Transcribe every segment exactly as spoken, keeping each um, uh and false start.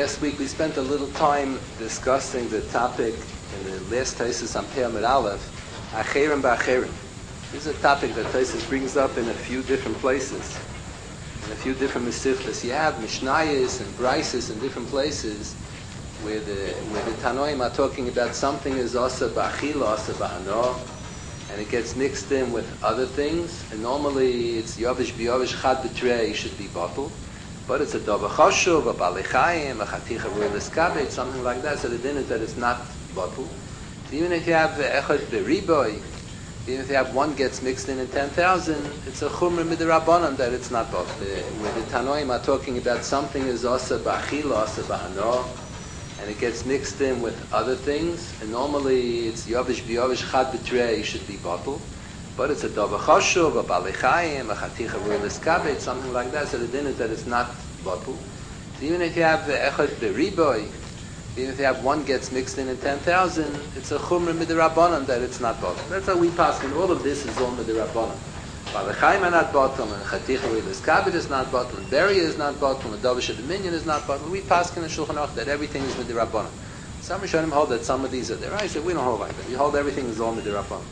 Last week we spent a little time discussing the topic in the last Taisus on Pei Amud Aleph, Acherim Ba'acherim. This is a topic that Taisus brings up in a few different places, in a few different Mesiftas. You have Mishnayos and Brises in different places where the where the Tanoim are talking about something is Asa Ba'achila, Asa Ba'hano, and it gets mixed in with other things. And normally it's Yovish B'Yovish Chad B'Trei should be bottled. But it's a Dova Choshuv, a Balichayim, a Chaticha Ruelis Kabet, something like that. So the din is that it's not bottled. So even if you have Echad Beriboy, even if you have one gets mixed in in ten thousand, it's a Chumr Midirabbanan that it's not bottled. Where the Tanoim are talking about something is Asa Ba'achila, Asa Ba'hano, and it gets mixed in with other things. And normally it's Yovish B'Yovish Chad B'Trei should be bottled. But it's a Dova Choshuv, a Balichayim, a Chaticha Ruelis Kabet, something like that. So the din is that it's not bottled. So even if you have Echad Beriboy, even if you have one gets mixed in in ten thousand, it's a Chumr Midirabbanan that it's not bottled. That's how we pass. And all of this is all Midirabbanan. Balichayim are not bottled, and Chaticha Ruelis Kabet is not bottled, and Beria is not bottled, and Dova Shadaminion is not bottled. We pass in the Shulchan Aruch that everything is Midirabbanan. Some Rishonim hold that some of these are there. I said we don't hold like that. We hold everything is all Midirabbanan.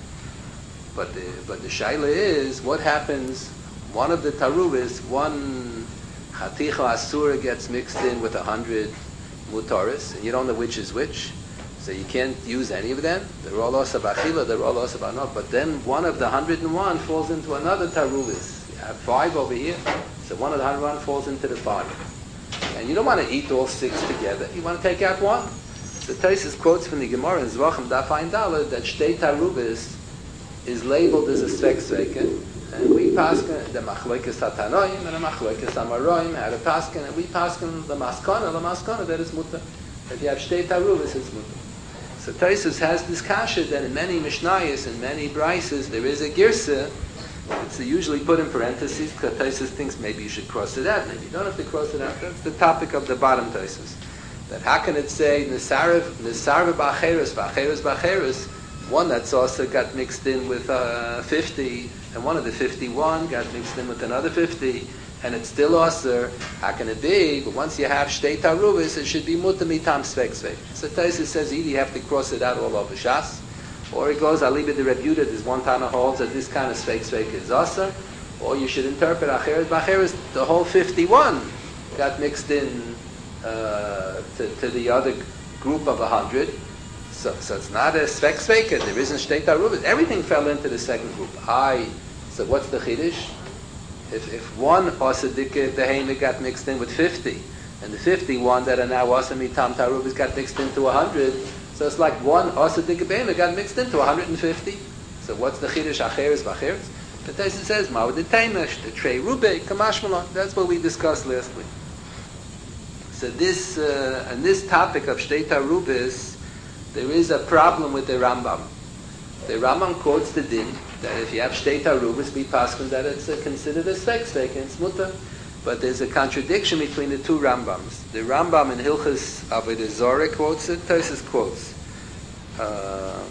But the, but the shaila is, what happens, one of the tarubis, one chaticha asura gets mixed in with a hundred mutaris, and you don't know which is which, so you can't use any of them. They're all osa b'achila, they're all osa b'anot, but then one of the hundred and one falls into another tarubis. You have five over here, so one of the hundred and one falls into the five. And you don't want to eat all six together, you want to take out one. So Taisus quotes from the Gemara in Zvachim Daf Ayin Daled that shtei tarubis is labeled as a svek sveken, and we paskin the machloikas hatanoim and the machloikas amaroim had a paskin, and we paskin the maskana, the maskana that is muta. If you have shtei tarubis, it's muta. So Taisus has this kasha that in many mishnayos and many brises there is a girsa. It's usually put in parentheses because Taisus thinks maybe you should cross it out. Maybe you don't have to cross it out. That's the topic of the bottom Taisus. That how can it say nisarav nisarav ba'acheres ba'acheres ba'acheres? One that's also got mixed in with uh, fifty, and one of the fifty-one got mixed in with another fifty, and it's still also. How can it be? But once you have shtei tarubis, it should be muta mitam svek svek. So Taisus says either you have to cross it out all over Shas, or it goes aliba the Rebbe Yudah. There's one Tana holds that this kind of svek svek is also, or you should interpret acheres b'acheres. The whole fifty-one got mixed in uh, to, to the other group of a hundred. So, so it's not a svek sveka. There isn't shtei tarubis. Everything fell into the second group. I. So what's the chiddush? If if one osadika dehema got mixed in with fifty, and the fifty-one that are now osamitam tarubis got mixed into a hundred, so it's like one osadika behema got mixed into a hundred and fifty. So what's the chiddush? Acheres b'acheres. The Taisus says ma'od detaimesh the trei rubei kamash malon. That's what we discussed last week. So this uh, and this topic of shtei tarubis, there is a problem with the Rambam. The Rambam quotes the din that if you have shtei tarubis, be paskin that it's uh, considered a svek svek and it's muta. But there's a contradiction between the two Rambams. The Rambam in Hilchas Avodah Zarah quotes it. Taisus quotes. Uh,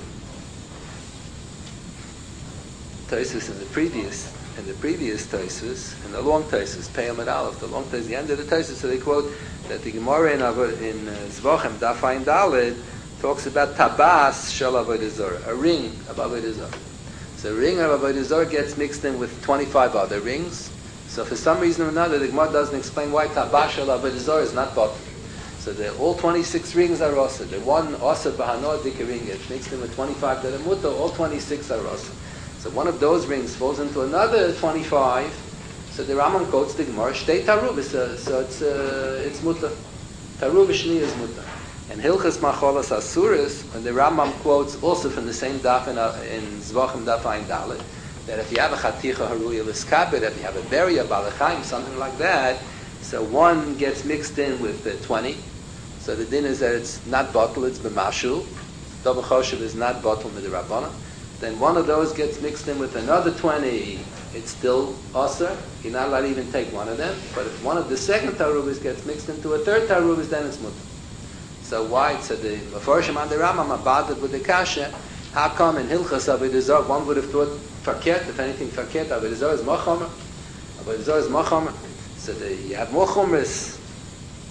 Taisus in the previous, in the previous Taisus, in the long Taisus, Pei Amud Aleph, the long Taisus, the end of the Taisus. So they quote that the Gemara in Avo- in uh, Zvachim Daf Ayin Daled talks about tabas shel avodah zarah, a ring of avodah zarah. So a ring of avodah zarah gets mixed in with twenty-five other rings. So for some reason or another, the Gemara doesn't explain why tabas shel avodah zarah is not bottled. So the all twenty-six rings are osa. The one osa b'hanor dika ring gets mixed in with twenty-five that are muta. All twenty-six are osa. So one of those rings falls into another twenty-five. So the Rambam quotes the Gemara shtei tarubis. So, so it's uh, it's muta. Tarubis shni is muta. And Hilchas Macholas Asuris, when the Rambam quotes also from the same daf in, uh, in Zvachim Daf Ayin Daled, that if you have a Chaticha Haruya L'skabed, if you have a Beria Balachayim, something like that, so one gets mixed in with the twenty. So the din is that it's not bottle, it's b'mashul. Dova Choshev is not bottle midirabbanan. Then one of those gets mixed in with another twenty, it's still aser. You're not allowed to even take one of them. But if one of the second tarubis gets mixed into a third tarubis, then it's mutter. So why? So the Mefarshim and the Rambam abaded with the kasha. How come in Hilchas Avodah Zarah one would have thought farket? If anything, farket Avodah Zarah is machamer. Avodah Zarah is machamer. So the, you have more chumras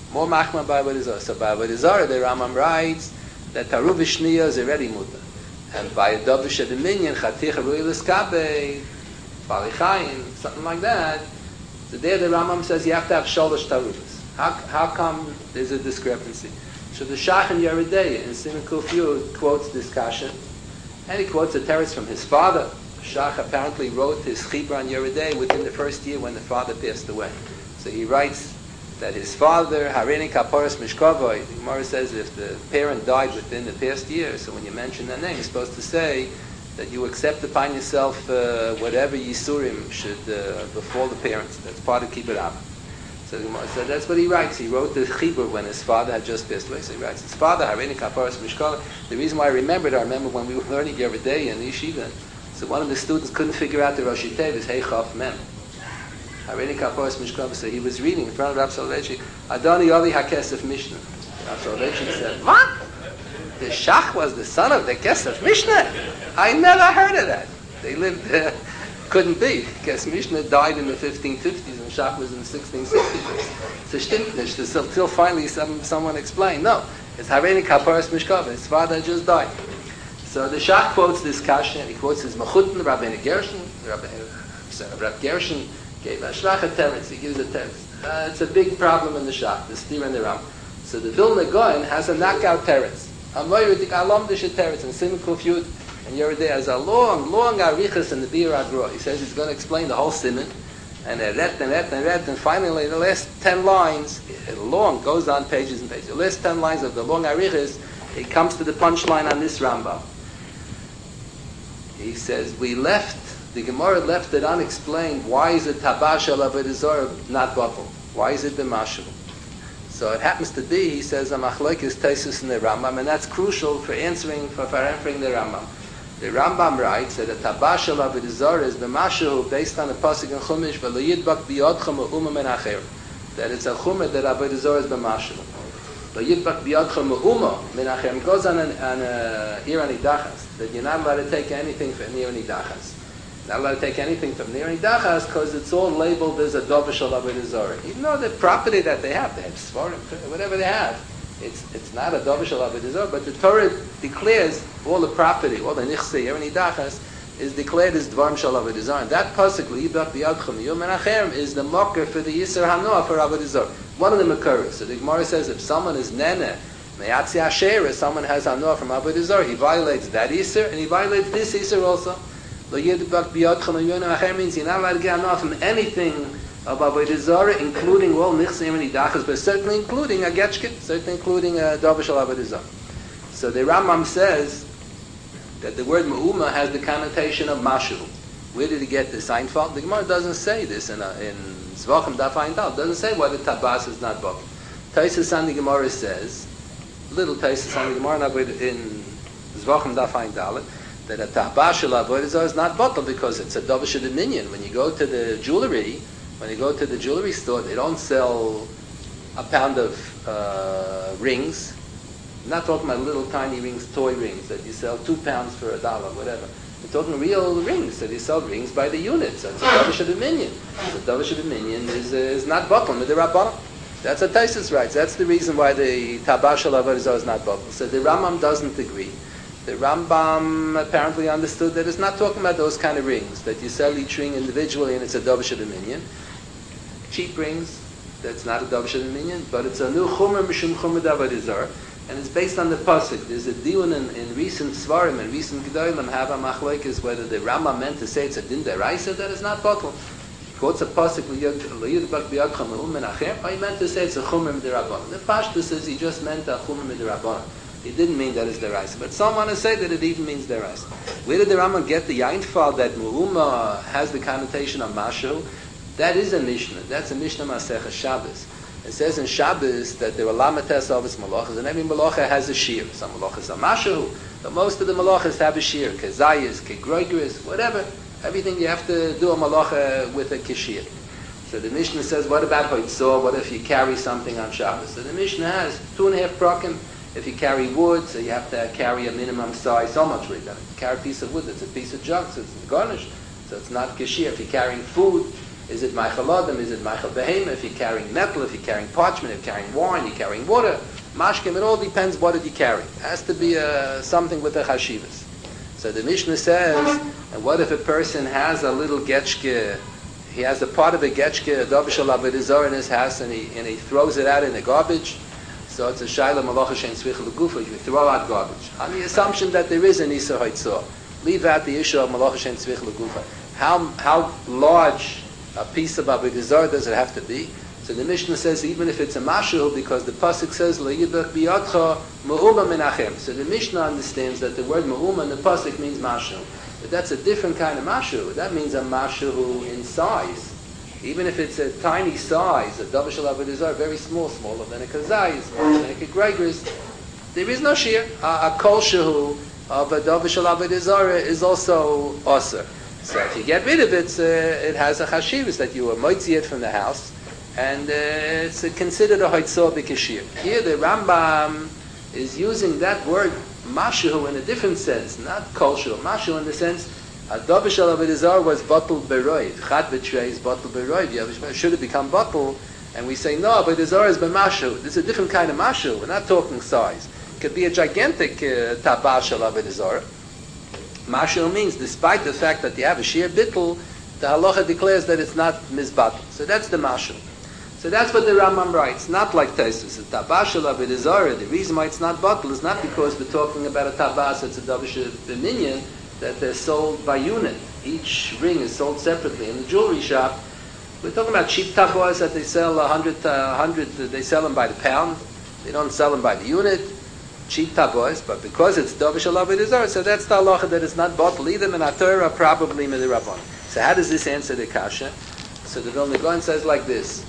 More machma by Avodah Zarah. So by Avodah Zarah, the Rambam writes that Taruv Shniya is already muta. And by a Dovish of the Minyan, Chatich Arui L'Skabe, Bali Chaim, something like that, so there the Rambam says you have to have Sholosh Taruvas. How, how come there's a discrepancy? So the Shach in Yeridei in Siman Kuf Yud quotes this Kasha, and he quotes a teretz from his father. Shach apparently wrote his Chibra on Yeridei within the first year when the father passed away. So he writes that his father, Harini Kaporos Mishkovoi, the Gemara says if the parent died within the past year, so when you mention that name, you're supposed to say that you accept upon yourself uh, whatever Yisurim should uh, befall the parents. That's part of Kibbutz Abba. So the Gemara said that's what he writes. He wrote the Chibur when his father had just passed away. So he writes, his father, Harini Kaporos Mishkovoi. The reason why I remembered, I remember when we were learning every day in Yeshiva, so one of the students couldn't figure out the Rosh Tevis, Hey Chaf Mem. Harini Kaporos Mishkov, so he was reading in front of Rav Soloveitchik, Adoni Oli HaKesef Mishnah. Rav Soloveitchik said, what? The Shach was the son of the Kesef Mishnah? I never heard of that. They lived, uh, couldn't be. Kesef Mishnah died in the fifteen fifties and Shach was in the sixteen sixties. So stimmt nicht. Until finally some, someone explained, no, it's Harini Kaporos Mishkov, his father just died. So the Shach quotes this Kasha, and he quotes his Mechutin, Rabbeinu Gershon, Rabbi, Rabbi Gershon, gave a Shlach a teretz, he gives a teretz. Uh, it's a big problem in the Shach, the Stir and the Ram. So the Vilna Gaon has a knockout teretz. Amoyridik alam dish teretz, and Siman Kuf Yud, and Yeridei has a long, long arichas in the Bir Agro. He says he's going to explain the whole Siman, and eret and eret and eret, and finally the last ten lines, long, goes on pages and pages. The last ten lines of the long arichas, he comes to the punchline on this Rambam. He says, we left, the Gemara left it unexplained, why is it Tabash al Avodah Zarah not bottled? Why is it B'mashal? So it happens to be, he says, a machlokes is Taisus in the Rambam, and that's crucial for answering, for, for answering the Rambam. The Rambam writes that a Tabash al Avodah Zarah is B'mashal based on the Pasuk in Chumash, V'lo yidbak biyodchem u'uma men acher. That it's a Chumah that Avodah Zarah is B'mashal. Lo yidbak biyodchem u'uma men acher. It goes on, an, on uh, here on Idachas, that you're not allowed to take anything from near Nidachas. Not allowed to take anything from near Nidachas because it's all labeled as a Dovish al Avodah Zarah. Even though the property that they have, they have Svarim, whatever they have, it's it's not a Dovish al Avodah Zarah, but the Torah declares all the property, all the Nichsei, near Nidachas, is declared as Dvarim shal Avodah Zarah. And that pasuk, L'yibach b'yadchem yom menachem, is the mocker for the Yisur Hanoah for Avodah Zarah. One of the Makaras. So the Gemara says if someone is Nene, Me'atzi Asher, someone has Hanoah from Avodah Zarah, he violates that Yisur, and he violates this Yisur also. Lo yidbak biyadchem yom menachem means you're not allowed to get Hanoah from anything of Avodah Zarah, including all Nichsei and Nidachas, but certainly including a Getchkit, certainly including a Dovish al Avodah Zarah. So the Rambam says that the word Me'uma has the connotation of Mashu. Where did he get this? Seinfeld? The Gemara doesn't say this in, in Zvachim Daf Ayin Dal. It doesn't say why the Tabas is not Bok. Taisus on the Gemara says, little Taisus on the Gemara in Zvachim Daf Ayin Dal, that a Tabas shel Avodah Zarah is not bottle because it's a Dovish Dominion. When you go to the jewelry, when you go to the jewelry store, they don't sell a pound of uh, rings. I'm not talking about little tiny rings, toy rings that you sell two pounds for a dollar, whatever. We're talking real rings that you sell rings by the unit. So it's a Dovish Dominion. So Dovish Dominion is, uh, is not bottle with the Rabbanon. That's what Taisus writes. That's the reason why the Tabash al Avodah Zarah is not bottle. So the Rambam doesn't agree. The Rambam apparently understood that it's not talking about those kind of rings, that you sell each ring individually and it's a Dovish Dominion. Cheap rings, that's not a Dovish Dominion, but it's a new Chumer Mishum Chumer Avodah Zarah. And it's based on the pasuk. There's a diun in, in recent svarim and recent gedolim have a machlokes whether the Rambam meant to say it's a din deraisa that is not bottle. He quotes a pasuk l'yidbak b'yadchem l'um menachem, or he meant to say it's a chumer midirabbanan. The Pashto says he just meant a chumer midirabbanan. He didn't mean that it's deraisa, but some want to say that it even means deraisa. Where did the Rambam get the yinfal that mu'uma has the connotation of mashu? That is a mishnah. That's a mishnah Masechah Shabbos. It says in Shabbos that there are lamates of its malachas, and every malacha has a shir. Some malachas are mashu, but most of the malachas have a shir, kezayis, kegroigris, whatever. Everything you have to do a malacha with a kishir. So the Mishnah says, what about hoitzor? What if you carry something on Shabbos? So the Mishnah has two and a half prakim. If you carry wood, so you have to carry a minimum size, so much wood. If you carry a piece of wood, it's a piece of junk, so it's garnished, so it's not kishir. If you're carrying food, Is it Meichel Adam? Is it Meichel Behema? If you're carrying metal, if you're carrying parchment, if you're carrying wine, you're carrying water, mashkim, it all depends what did you carry. It has to be uh, something with the chashivas. So the Mishnah says, and what if a person has a little getchke, he has a part of a getchke, a davishal avodah in his house, and he, and he throws it out in the garbage. So it's a shayla malacha shein tzricha legufa. You throw out garbage on the assumption that there is an isa haitzah. Leave out the issue of malacha shein tzricha legufa. How how large a piece of avodah does it have to be? So the Mishnah says even if it's a mashul, because the pasuk says le'yidach biyadcha me'uma menachem. So the Mishnah understands that the word me'uma in the pasuk means mashul, but that's a different kind of mashul. That means a mashul in size. Even if it's a tiny size, a davashal avodah very small, smaller than a kazayis, smaller than a kegregris, there is no shear. A, a kol shehu of a davashal avodah is also osir. So if you get rid of it, uh, it has a chashivus that you are moitzi it from the house, and uh, it's uh, considered a hoitzor b'kashir. Here the Rambam is using that word mashu in a different sense, not kol shehu. Mashu in the sense a davashal avodah was bottled beroiv. Chad b'trei is bottled beroiv. Should it become bottled? And we say no, avodah is b'mashu. This is a different kind of mashu. We're not talking size. It could be a gigantic uh, tabashal avodah. Mashal means, despite the fact that you have a sheer bittul, the halacha declares that it's not mizbatel. So that's the mashal. So that's what the Rambam writes. Not like Taisus. The tabashal avodah zarah. The reason why it's not batel is not because we're talking about a tabas. It's a davish b'minyan that they're sold by unit. Each ring is sold separately in the jewelry shop. We're talking about cheap tabas that they sell a hundred, uh, hundred. They sell them by the pound. They don't sell them by the unit. Cheap tabois, but because it's davish avodah, so that's the halacha that it's not bottled either min haTorah, probably min Rabban. So how does this answer the kasha? So the Vilna Gaon says like this: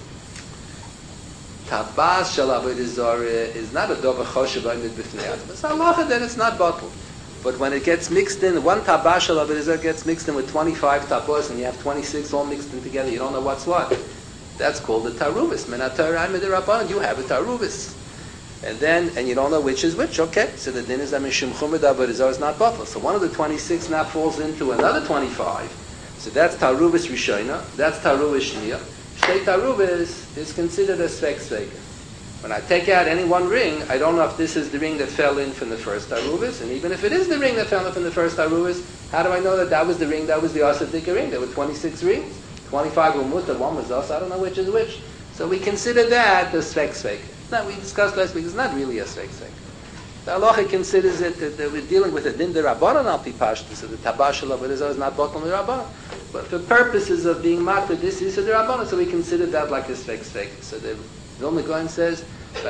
Tabas shel avodah is not a davar choshev oimid b'fnei atzmo. It's a halacha that it's not bottled. But when it gets mixed in, one tabas shel avodah gets mixed in with twenty-five tabos, and you have twenty-six all mixed in together. You don't know what's what. That's called a taruvis. Min haTorah min Rabban. You have a taruvis. And then, and you don't know which is which, okay. So the din is that Mishum Chumad Avodah is not bottled. So one of the twenty-six now falls into another twenty-five. So that's Taruvis Rishona, that's Taruvis Shniya. Shtei Taruvis is considered a Svek Sveka. When I take out any one ring, I don't know if this is the ring that fell in from the first Taruvis, and even if it is the ring that fell in from the first Taruvis, how do I know that that was the ring, that was the Asatika ring? There were twenty-six rings. twenty-five were Muta, one was Asa, I don't know which is which. So we consider that the Svek Sveka. Now, we discussed last week, it's not really a svek svek. The halacha considers it that, that we're dealing with a din de rabbanon al pi pashtus, so the tabashal of it is not bottled in the rabbanon. But for purposes of being matter, this is a rabbanon, so we consider that like a svek svek. So the Vilna Gaon says,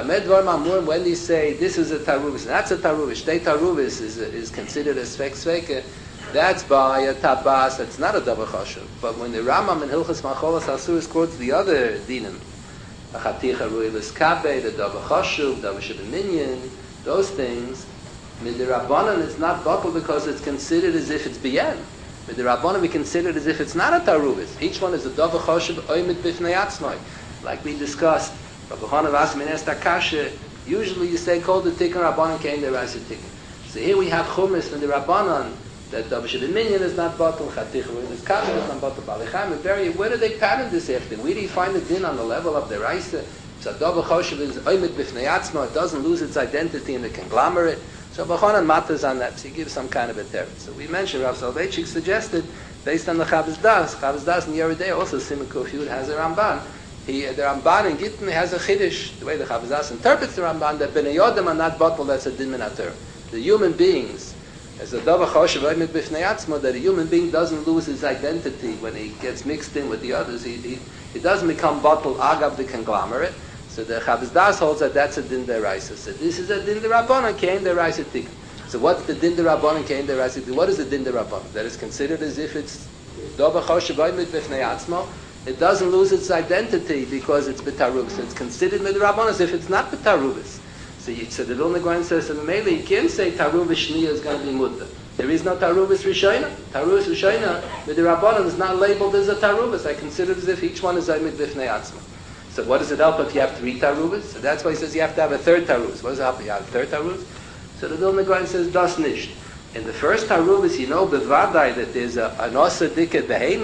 when they say this is a taruvis, and that's a taruvis, they taruvis is, a, is considered a svek svek, that's by a tabas, that's not a davar chashuv. But when the Rambam in Hilchas Macholas Asuris quotes the other dinim, a chaticha ruilis kabe, the davar chashuv, davar shebeminyan, those things, midirabbanan is not bottled because it's considered as if it's biyan. Midirabbanan we consider it as if it's not a taruvis. Each one is a davar chashuv oimid bifnei atzmai. Like we discussed, Rabbi Chana Vasmin asked Akasha, usually you say, call the tikkun rabbanan kein the raisa tikkun. So here we have chumis from the rabbanan, that davar shebeminyan is not bottled, chaticha ruilis kabe is not bottled, balicham, very, where do they pattern this after? Where do you find the din on the level of the raisa? So davar choshev is oimid b'fnei atzmo. It doesn't lose its identity in the conglomerate. So Bachanan matters on that. So he gives some kind of a teretz. So we mentioned Rav Soloveitchik suggested, based on the Chavos Das, Chavos Das in Yeridei also Simukov Yud has a Ramban. He, the Ramban in Gittin has a chiddush. The way the Chavos Das interprets the Ramban, that bnei Yodam are not bottled. That's a din min haTorah. The human beings, as a davar choshev oimid b'fnei atzmo, that a human being doesn't lose his identity when he gets mixed in with the others. He he, he doesn't become bottled agav the conglomerate. So the Chavos Das holds that that's a din deraisa. So this is a din derabbanan kein deraisa tikkun. So what's the din derabbanan kein deraisa tikkun? What is the din derabbanan? That is considered as if it's davar choshev oimid b'fnei atzmo. It doesn't lose its identity because it's b'tarubis. So it's considered midrabbanan as if it's not b'tarubis. So, you, so the Vilna Gaon says, so maybe you can't say tarubis shniya is going to be mutta. There is no tarubis rishayna. Tarubis rishayna, midrabbanan is not labeled as a tarubis. I consider it as if each one is oimid b'fnei atzmo. So what does it help if you have three tarubas? So that's why he says you have to have a third tarubas. What does it help if you have a third tarubas? So the Vilna Gaon says, das nicht. In the first tarubas, you know, bevadai, that there's a, an osa dikah behema,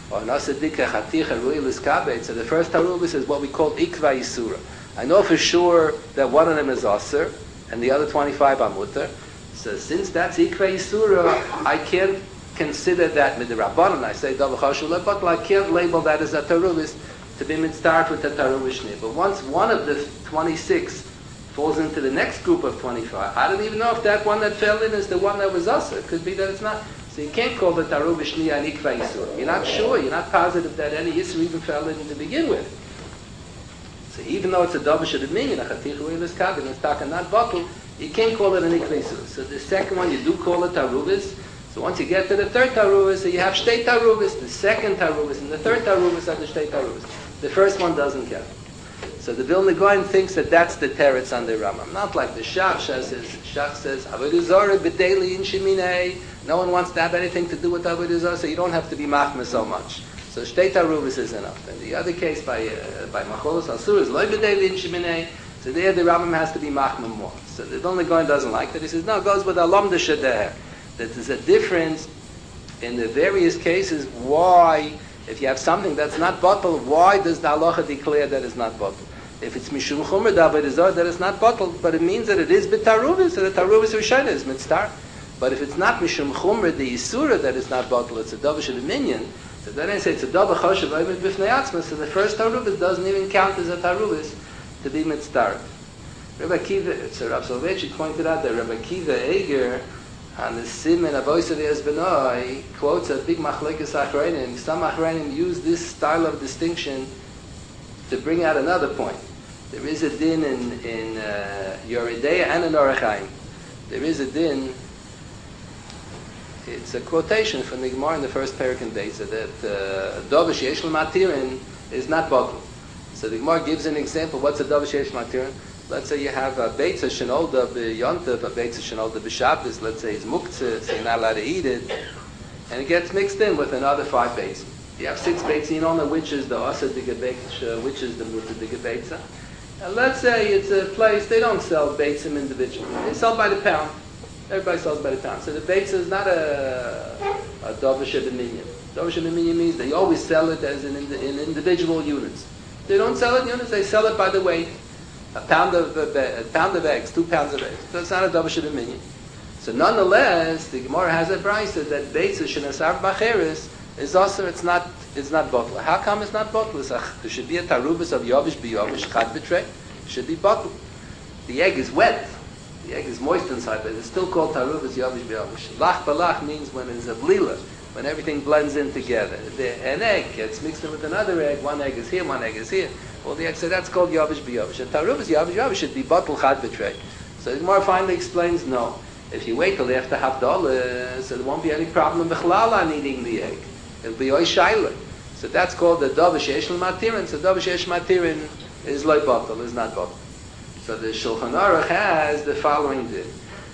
or nasadika chaticha ruilis kabet. So the first tarubis is what we call ikva yisura. I know for sure that one of them is aser, and the other twenty-five are mutter. So since that's ikva yisura, I can't consider that midrabanan. I say double chashul, but I can't label that as a tarubis to be mitzvah with the tarubishni. But once one of the twenty-six falls into the next group of twenty-five, I don't even know if that one that fell in is the one that was aser. It could be that it's not. So you can't call the tarubishni an ikva yisura. You're not sure. You're not positive that any yisur even fell in to begin with. So even though it's a davish of the minion, a chatichu ilis kabin, it's taka not bottle, you can't call it an ikva yisura. So the second one you do call it tarubis. So once you get to the third tarubis, so you have shtei tarubis, the second tarubis, and the third tarubis are the shtei tarubis. The first one doesn't count. So the Vilna Gaon thinks that that's the teretz on the Rambam. Not like the Shach says. Shach says, Avodah Zarah b'deili in sheminei. No one wants to have anything to do with Avodah Zarah, so you don't have to be machmir so much. So shtei tarubis is enough. And the other case by uh, by Macholos Asur is loy b'deili in sheminei. So there the Rambam has to be machmir more. So the Vilna Gaon doesn't like that. He says, no, it goes with alam de shadeh. That there's a difference in the various cases why, if you have something that's not bottled, why does the halacha declare that it's not bottled? If it's mishum chumer davar izor, that it's not bottled, but it means that it is b'taruvis, so the taruvis rishayna is mitzvah. But if it's not mishum chumer the isura that is not bottled, it's a davar shel minyan. So then I say it's a davar choshev oimed b'fnei atzma. So the first taruvis doesn't even count as a taruvis to be mitzvah. Rabbi Akiva, so Rav Soloveitchik pointed out that Rabbi Akiva Eger on the Siman of Oisei Ezbenoi quotes a big machlekes achreinim. Some achreinim use this style of distinction to bring out another point. There is a din in in uh, Yoredeya and in Orach Chaim. There is a din. It's a quotation from the Gemara in the first parak in Beitza that Dovish Yesh Matirin is not bottled. So the Gemara gives an example. What's a Dovish Yesh Matirin? Let's say you have a Beitza Shenolda b'Yontav, a Beitza Shenolda b'Shabbos. Let's say it's muktzah, so you're not allowed to eat it, and it gets mixed in with another five Beitzim. You have six Beitzim, you don't know which is the Asa Diga Beitza, which is the Muta Diga Beitza. And let's say it's a place, they don't sell Beitzim individually. They sell by the pound. Everybody sells by the pound. So the Beitza is not a, a Dovish B'Minyan. Dovish B'Minyan means they always sell it as in, in individual units. They don't sell it in units, they sell it by the weight. A pound of a, a pound of eggs, two pounds of eggs. So it's not a Dovish B'Minyan. So nonetheless, the Gemara has a brayso that Beitza Shenasar B'Cheres is also, it's not, it's not bottled. How come it's not bottled? There should be a tarubis of Yovish b'Yovish, Chad b'Trei. It should be bottled. The egg is wet. The egg is moist inside, but it's still called tarubis Yovish b'Yovish. Lach b'lach means when it's a blila, when everything blends in together. The, an egg gets mixed in with another egg. One egg is here, one egg is here. Well, the egg, so that's called Yovish b'Yovish. A tarubis Yovish b'Yovish should be bottled Chad b'Trei. So the Gemara finally explains, no. If you wait till after Havdalah, so there won't be any problem b'chlal on eating the egg. It'll be oy shayla. So that's called the Dovish Yesh Matirin. So Dovish Yesh Matirin is loy bottle, is not bottle. So the Shulchan Aruch has the following din.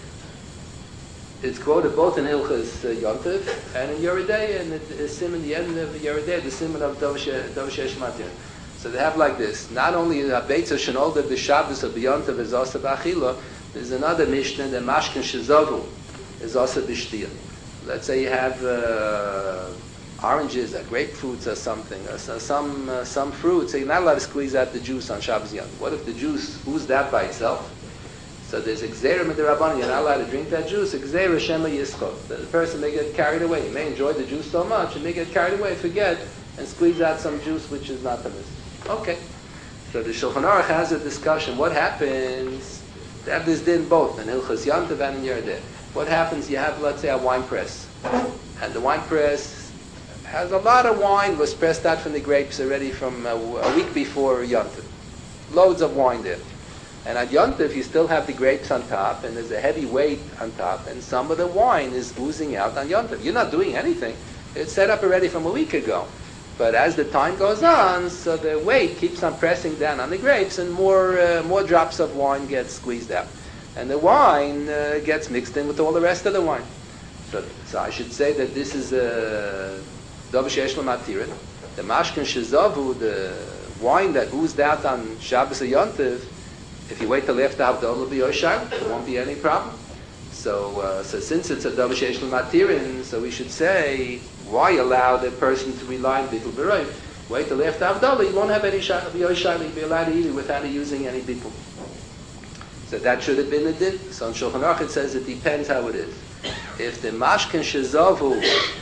It's quoted both in Hilchas uh, Yontif and in Yoredeya, and it is sim in the end of Yoredeya, the simon of Dovish Yesh Matirin. So they have like this. Not only a Beitza Shenolda b'Shabbos of Yontif is also b'Achila, there's another Mishnah, the Mashkin Shezovu is also b'Shtiyah. Let's say you have uh, oranges or grapefruits or something, or some uh, some fruit, so you're not allowed to squeeze out the juice on Shabbos Yom. What if the juice oozed out by itself? So there's Gzeira Midirabban, you're not allowed to drink that juice. Gzeira Shema Yischot. The person may get carried away. He may enjoy the juice so much, and may get carried away, forget, and squeeze out some juice which is not permissible. Okay. So the Shulchan Aruch has a discussion. What happens? They have this din both, in Hilchas Yantav and in Yerdeh. What happens? You have, let's say, a wine press. And the wine press has a lot of wine, was pressed out from the grapes already from a, a week before Yontif. Loads of wine there. And at Yontif, you still have the grapes on top, and there's a heavy weight on top, and some of the wine is oozing out on Yontif. You're not doing anything. It's set up already from a week ago. But as the time goes on, so the weight keeps on pressing down on the grapes, and more uh, more drops of wine get squeezed out. And the wine uh, gets mixed in with all the rest of the wine. So, so I should say that this is a Dovish Yesh Matirin. The Mashkin Shezovu, the wine that oozed out on Shabbos or Yontiv, if you wait till after Havdalah, there won't be any problem. So, uh, so since it's a davar sheish l'matirin, so we should say, why allow the person to rely on bittul b'roiv? Wait till after Havdalah, you won't have any shayla, you'll be allowed to eat it without using any bittul. So that should have been the din. So on Shulchan Aruch it says it depends how it is. If the mashkin shezavu,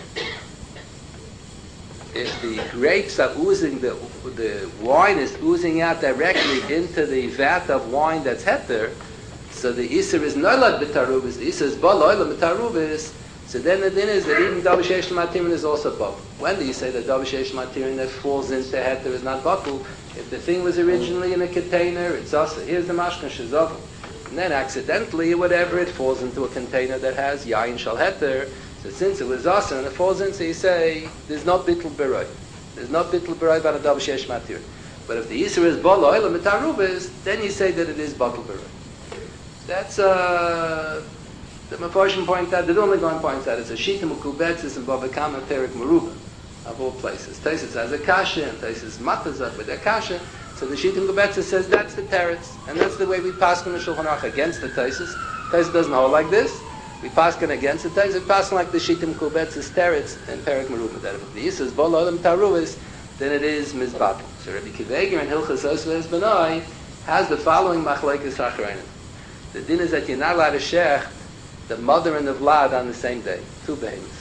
if the grapes are oozing, the the wine is oozing out directly into the vat of wine that's heter, so the iser is nolad b'tarubis, the iser is baloila b'tarubis, so then the din is that even davar sheish l'matirin is also bottle. When do you say that davar sheish l'matirin that falls into heter is not bottle? If the thing was originally in a container, it's also, here's the mashkin shezavu. And then accidentally, whatever, it falls into a container that has yain shal heter. So since it was awesome and it falls in, so you say, there's no bittul beroi. There's no bittul beroi about a davar sheish matir. But if the yisur is bolo oila mitarubis, then you say that it is bittul beroi. That's, uh, the Mefarshim point out, the only going points out, it's a shita mukubetzis and Bava Kama Perik Meruba, of all places. Taisus has a kasha, and Taisus matazak with a kasha. So the Shita Mukubetzis says that's the teretz, and that's the way we paskin the Shulchan Aruch against the Taisus. Taisus doesn't hold like this. We paskin against the Taisus. We paskin like the Shita Mukubetzis teretz and Perik Meruba. That if the Yisus bolo olam taruvis, then it is mizbatel. So Rabbi Kiveger in Hilchas Osves Benoi has the following machlekes hachreinim. The din is that you're not allowed to shech the mother and the vlad on the same day, two behemoths.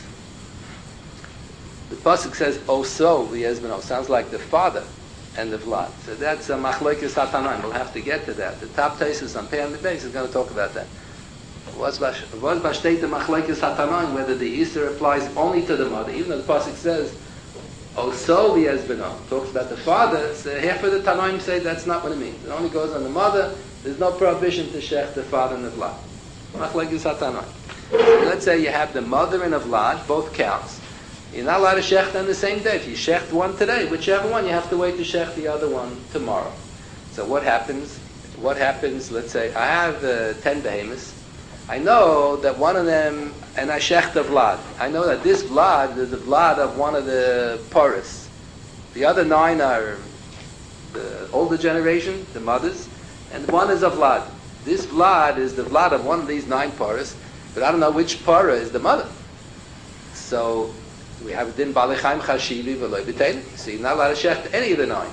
The pasuk says oso v'yezbeno, sounds like the father and the vlad. So that's a machlekes hatanaim. We'll have to get to that. The top Taisus on Pei and the base is going to talk about that. What's b'shteit the machlekes hatanaim, whether the Easter applies only to the mother, even though the pasuk says oso v'yezbeno, talks about the father. So half of the Tanaim say that's not what it means. It only goes on the mother. There's no prohibition to shech the father and the vlad. Machlekes hatanaim. So let's say you have the mother and the vlad, both counts. You're not allowed to shecht on the same day. If you shecht one today, whichever one, you have to wait to shecht the other one tomorrow. So what happens? What happens, let's say, I have uh, ten behemoths. I know that one of them, and I shecht the vlad. I know that this vlad is the vlad of one of the poros. The other nine are the older generation, the mothers, and one is a vlad. This vlad is the vlad of one of these nine poros, but I don't know which pora is the mother. So we have a din balechaim chashivi v'loy b'tein. So you're not allowed to shecht any of the nine.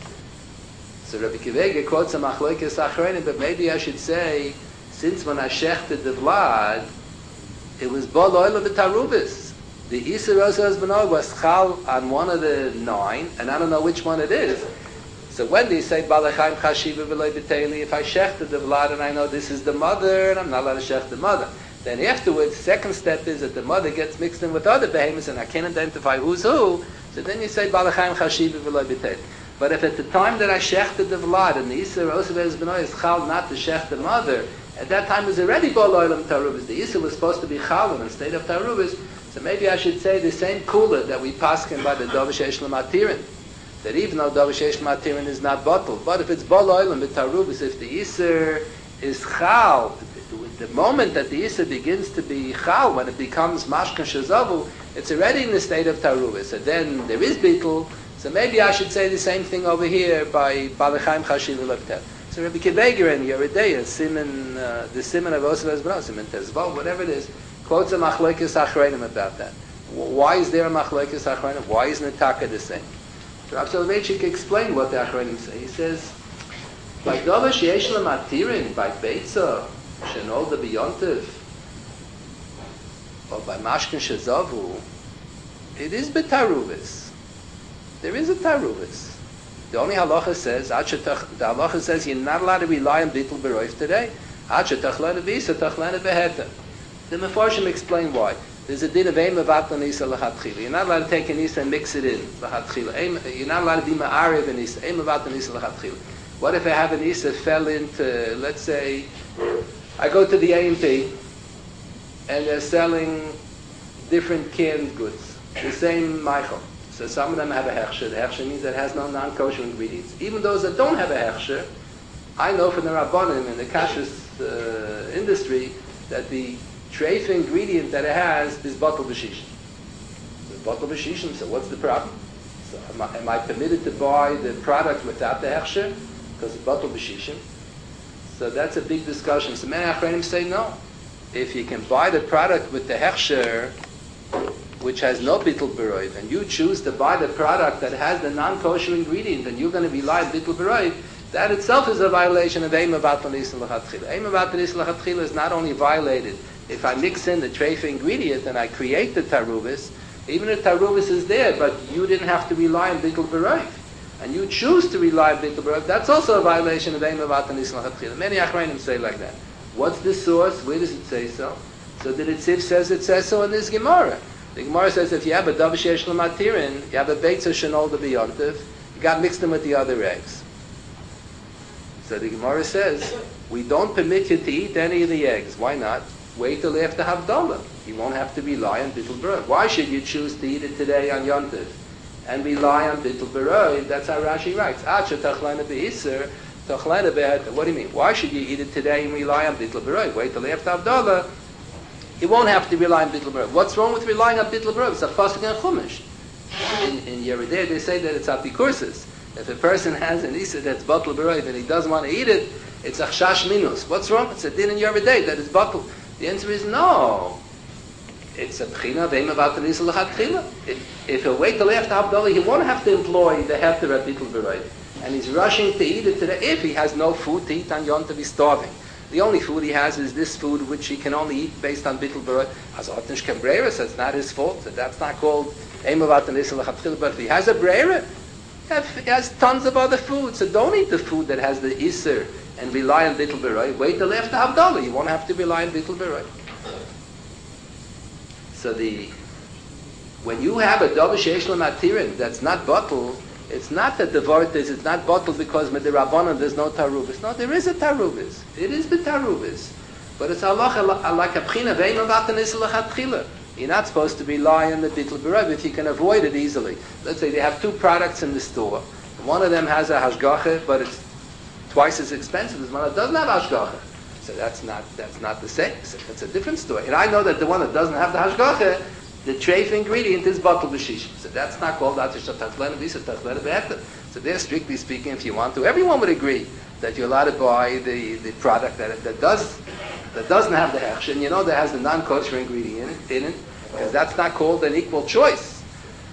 So Rabbi Kiveger quotes a machlokes achreinim, but maybe I should say, since when I shechted the vlad, it was bo loyla b'tarubis. The Isser Osas B'noi was chal on one of the nine, and I don't know which one it is. So when do you say balechaim chashivi v'loy b'tein? If I shechted the vlad and I know this is the mother, and I'm not allowed to shecht the mother. Then afterwards, second step is that the mother gets mixed in with other behemoths, and I can't identify who's who. So then you say balachaim chashivi v'loy b'tein. But if at the time that I shechted the vlad and the Yisur Osevez B'noi is chal not to shech the mother, at that time it was already bol olam tarubis. The Yisur was supposed to be chal in state of tarubis. So maybe I should say the same kula that we paskin by the davar sheish l'matirin. That even though davar sheish l'matirin is not bottled, but if it's bol olam tarubis, if the Yisur is chal, the moment that the Yisur begins to be chal, when it becomes mashkan shezavu, it's already in the state of tarubis. So then there is bittul. So maybe I should say the same thing over here by balechaim chashiv v'lepter. So Rabbi Kiveger in Yeridea, Simon, uh, the Simon of Osevez B'nai, Simon Tezvah, whatever it is, quotes a machlokes achreinim about that. Why is there a machlokes achreinim? Why isn't the taka the same? So Rav Soloveitchik explained what the achreinim say. He says, by davar sheyesh l'matirin, by beitza, shenolda b'yontiv, or by mashkin shezavu, it is b'tarubis. There is a tarubis. The only halacha says, the halacha says you're not allowed to rely on bittul beroif today. The Mefarshim explain why. There's a din of eim avat l'nisa l'chatchila. You're not allowed to take an isa and mix it in l'chatchila. You're not allowed to be ma'ariv an isa. Eim avat l'nisa l'chatchila. What if I have an isa fell into, let's say, I go to the A and P and they're selling different canned goods, the same Michael. So some of them have a hechsher. The hechsher means that it has no non-kosher ingredients. Even those that don't have a hechsher, I know from the Rabbanim in the kashrus uh, industry that the treif ingredient that it has is batel b'shishim. The batel b'shishim, so what's the problem? So am I, am I permitted to buy the product without the hechsher? Because it's batel b'shishim. So that's a big discussion. So many achreinim say no. if you can buy the product with the hechsher, which has no bittul beroiv, and you choose to buy the product that has the non-kosher ingredient, and you're going to rely on bittul beroiv, that itself is a violation of eima batal nisan l'chatchila. Eima batal nisan l'chatchila is not only violated if I mix in the treifa ingredient and I create the tarubis, even if tarubis is there, but you didn't have to rely on bittul beroiv, and you choose to rely on bittul beroiv, that's also a violation of eima batal nisan l'chatchila. Many achreinim say like that. What's the source? Where does it say so? So the Ritziv says it says so in this Gemara. The Gemara says if you have a davar sheyesh lo matirin, you have a beitza shenolda b'yontiv, you got mixed them with the other eggs. So the Gemara says, we don't permit you to eat any of the eggs. Why not? Wait till after Havdalah. You won't have to rely on bittul beroiv. Why should you choose to eat it today on Yontiv and rely on bittul beroiv? That's how Rashi writes. Acha tachlana be'isr, tachlana be'het. What do you mean? Why should you eat it today and rely on bittul beroiv? Wait till after Havdalah. You won't have to rely on bittul beroiv. What's wrong with relying on bittul beroiv? It's a pasuk and chumash. In, in Yerideh they say that it's apikursis. If a person has an isa that's batal beroiv and he doesn't want to eat it, it's a chash minus. What's wrong? It's a din in Yerideh that it's batal. The answer is no. It's a b'china ve'ema batal isa l'chatchila. If he'll wait till after Havdalah, he won't have to employ the heter of bittul beroiv. And he's rushing to eat it today. If he has no food to eat on Yom Tov, he's starving. The only food he has is this food which he can only eat based on bittul beroiv. Hazotnish can breira, so it's not his fault. So that's not called ema batal isa l'chatchila. But if he has a breira, he has tons of other food, so don't eat the food that has the iser and rely on bittul beroiv. Wait till after Havdalah, you won't have to rely on bittul beroiv. So the when you have a davar sheyesh lo matirin that's not batal, it's not that the vort is it's not batal because with the rabbanon there's no tarubis. No, there is a tarubis. It is the tarubis, but it's halacha like a b'china ve'ema batal nisan l'chatchila. You're not supposed to rely on the bittul beroiv if you can avoid it easily. Let's say they have two products in the store. One of them has a hashgacha, but it's twice as expensive as one that doesn't have hashgacha. So that's not that's not the same. So it's a different story. And I know that the one that doesn't have the hashgacha, the treif ingredient is batal b'shishim. So that's not called atish tachlena v'isa tachlena v'heter. So there, strictly speaking, if you want to, everyone would agree that you're allowed to buy the, the product that that does that doesn't have the hechsher, and you know that has the non-kosher ingredient in it, because that's not called an equal choice.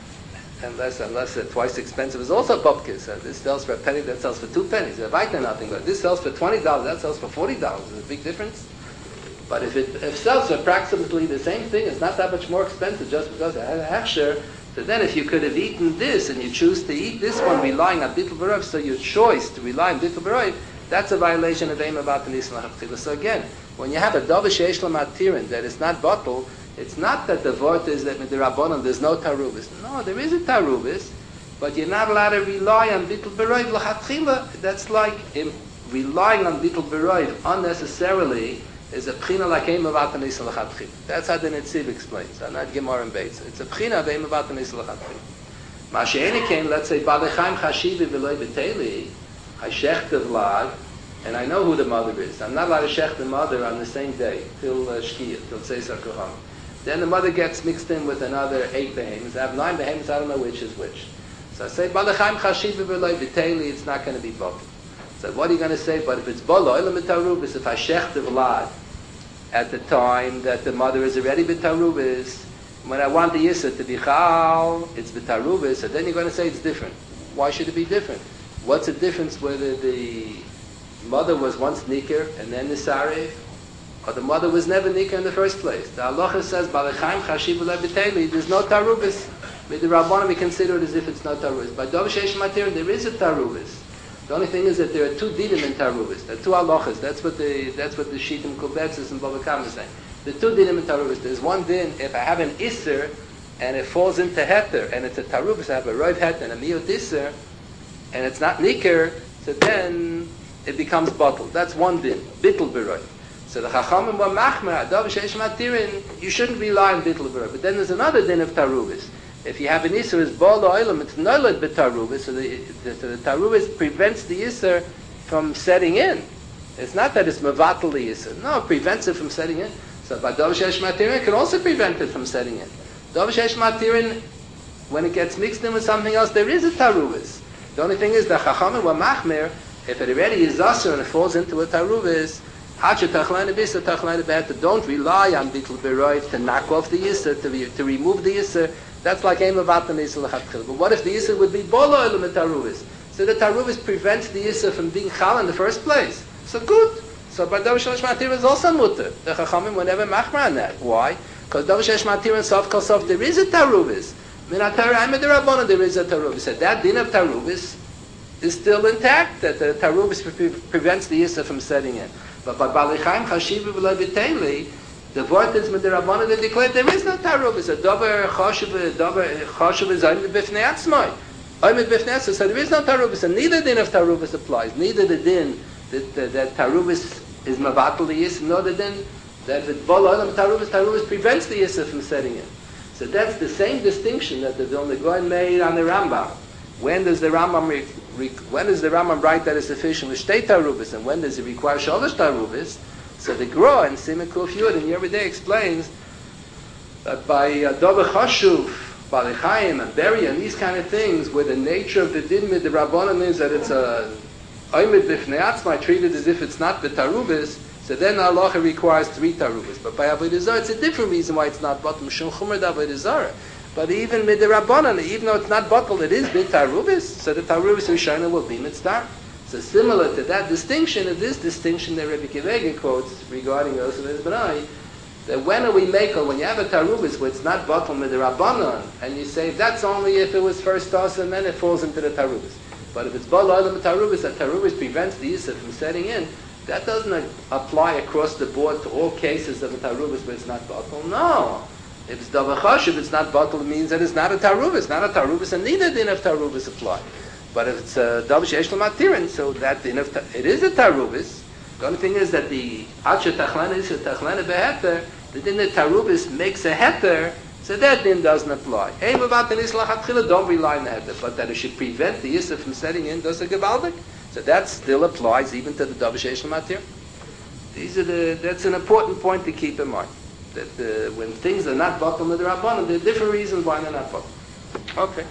Unless unless uh, twice expensive is also bupkis. Uh, this sells for a penny, that sells for two pennies. If I know nothing, but this sells for twenty dollars, that sells for forty dollars. There's a big difference. But if it if it sells for approximately the same thing, it's not that much more expensive just because it has a hechsher. So then if you could have eaten this and you choose to eat this one relying on bittul beroiv, so your choice to rely on bittul beroiv, that's a violation of eima batal nisan l'chatchila. So again, when you have a davar sheyesh lo matirin that is not batal, it's not that the vort is that with the rabbanon there's no tarubis. No, there is a tarubis, but you're not allowed to rely on bittul beroiv l'chatchila. That's like in relying on bittul beroiv unnecessarily is a b'china like eima batal nisan l'chatchila. That's how the Netziv explains. I'm not Gemara and Beitz. It's a b'china of eima batal nisan l'chatchila. Ma she'eni came, let's say, balechaim chashivi v'loi b'teli, hashech vlad, and I know who the mother is. I'm not allowed to shech the mother on the same day, till uh, Shkia, till Tzeisar Kohanim. Then the mother gets mixed in with another eight behemoths. I have nine behemoths, I don't know which is which. So I say, Balachaim chashiv v'loi b'teli, it's not going to be both. So what are you going to say? But if it's bolo, olam b'tarubis, if I shech the vlad at the time that the mother is already b'tarubis, when I want the yisra to be chal, it's b'tarubis, so then you're going to say it's different. Why should it be different? What's the difference whether the mother was once nikir and then nisarif, or the mother was never nikir in the first place? The halacha says, Balechaim chashiv v'loi b'teli, there's no tarubis. With the Rabbanim we consider it as if it's not tarubis. By davar sheyesh lo matirin, there is a tarubis. The only thing is that there are two dinim in tarubis. There are two halachas. That's what the that's what the Shitim Kubetzis and Bava Kama is saying. The two dinim in tarubis. There's one din if I have an iser and it falls into heter and it's a tarubis. I have a roiv heter and a miyot iser, and it's not nikir. So then it becomes bottled. That's one din. Bittul beroiv. So the Chachamim were machmer. Davar sheyesh lo matirin, you shouldn't rely on bittul beroiv. But then there's another din of tarubis. If you have an Isser, it's Bol Oilam, it's Nolad B'Tarubis, so the, the, the, the Tarubis prevents the Isser from setting in. It's not that it's Mavatal the Isser. No, it prevents it from setting in. So by Davar sheyesh lo matirin, it can also prevent it from setting in. Davar sheyesh lo matirin, when it gets mixed in with something else, there is a Tarubis. The only thing is, the Chachamim were Machmer, if it already is Asr and it falls into a Tarubis, Hacha tachlana bisa tachlana beheta. Don't rely on bittul beroiv to knock off the yisr, to, re, to remove the yisr. That's like aim of atan yisr l'chatchil. But what if the yisr would be bolo element taruvis? So the taruvis prevents the yisr from being chal in the first place. So good. So by davar shalish matir is also mutter. The chachamim were never machmar on that. Why? Because davar shalish matir and sof kol sof there is a taruvis. Min atarayim derabbanan there is a taruvis. So that din of taruvis is still intact. That the taruvis pre- prevents the yisr from setting in. But by Balichaim Chashiva v'lo b'teili, the word is midrabanan that declared there is no taruvis. A davar chashiv, davar chashiv is only b'fnei atzmai. Only b'fnei atzmai. So there is no taruvis, and neither din of taruvis applies. Neither the din that that, that taruvis is mavatal the yisr, nor the din that if bol olam taruvis, taruvis prevents the yisr from setting in. So that's the same distinction that the Vilna Gaon made on the Rambam. When does the Rambam re, re, when does the Rambam write that it's sufficient with shtei tarubis, and when does it require shalosh tarubis? So the Gra in Siman Kuf Yud and every day explains that by davar chashuv, balichayim and beri and these kind of things, where the nature of the din mid the rabbanon is that it's a oimid b'fnei atzmai, treated as if it's not the tarubis. So then halacha requires three tarubis. But by avodah zarah, it's a different reason why it's not batal mishum chumer avodah zarah. But even mid the rabbanon, even though it's not batal, it is bit tarubis. So the tarubis rishona will be mitzvah. So similar to that distinction, of this distinction that Rebbe Kivega quotes regarding Yosef and Benai, that when we make when you have a tarubis where it's not batal mid the rabbanon, and you say that's only if it was first toss and then it falls into the tarubis. But if it's batal olam tarubis, that tarubis prevents the yisr from setting in. That doesn't apply across the board to all cases of a tarubis where it's not batal. No. If it's davar chashuv, it's not batal, it means that it's not a tarubis, not a tarubis, and neither din of tarubis apply. But if it's a davar sheyesh l'matirin, so that din of it is a tarubis. The only thing is that the acha tachlana is a tachlana beheter. The din of tarubis makes a heter, so that din doesn't apply. Hey, don't rely on the heter, but that it should prevent the yisr from setting in does a gevaldik. So that still applies even to the davar sheyesh l'matirin. These are the. That's an important point to keep in mind. That uh, when things are not batal with the rabbanon, there are different reasons why they're not batal. Okay.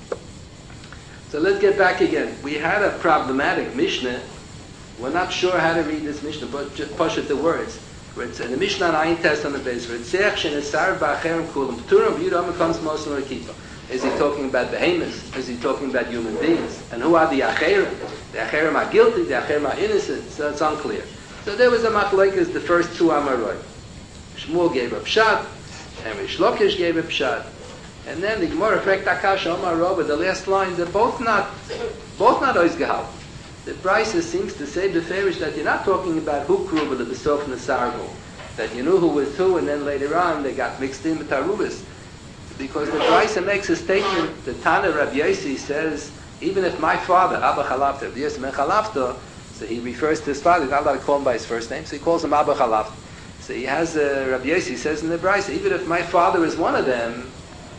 So let's get back again. We had a problematic Mishnah. We're not sure how to read this Mishnah, but just push it the words. Where it's in the Mishnah on Ayin Test on the base. Where it's Seach shenesar ba'acherem kulam p'turim v'yudam becomes mosel l'kipa. Is he talking about behemoths? Is he talking about human beings? And who are the acherem? The acherem are guilty. The acherem are innocent. So it's unclear. So there was a machlokes, the first two Amaroi. Shmuel gave a pshat, and Rish Lakish gave a pshat, and then the Gemara effect Akash Omar Rabba, the last line, they're both not, both not ois gehal. The Brisa seems to say beferish that you're not talking about who kruba the besof nesargo, that you knew who was who, and then later on they got mixed in with tarubis, because the Brisa makes a statement. The Tana Rabbi Yossi says, even if my father Abba Chalafta, Rabbi Yossi ben Chalafta, so he refers to his father. He's not allowed to call him by his first name, so he calls him Abba Chalafta. So he has a uh, Rabbi Yossi says in the Brisa, even if my father is one of them,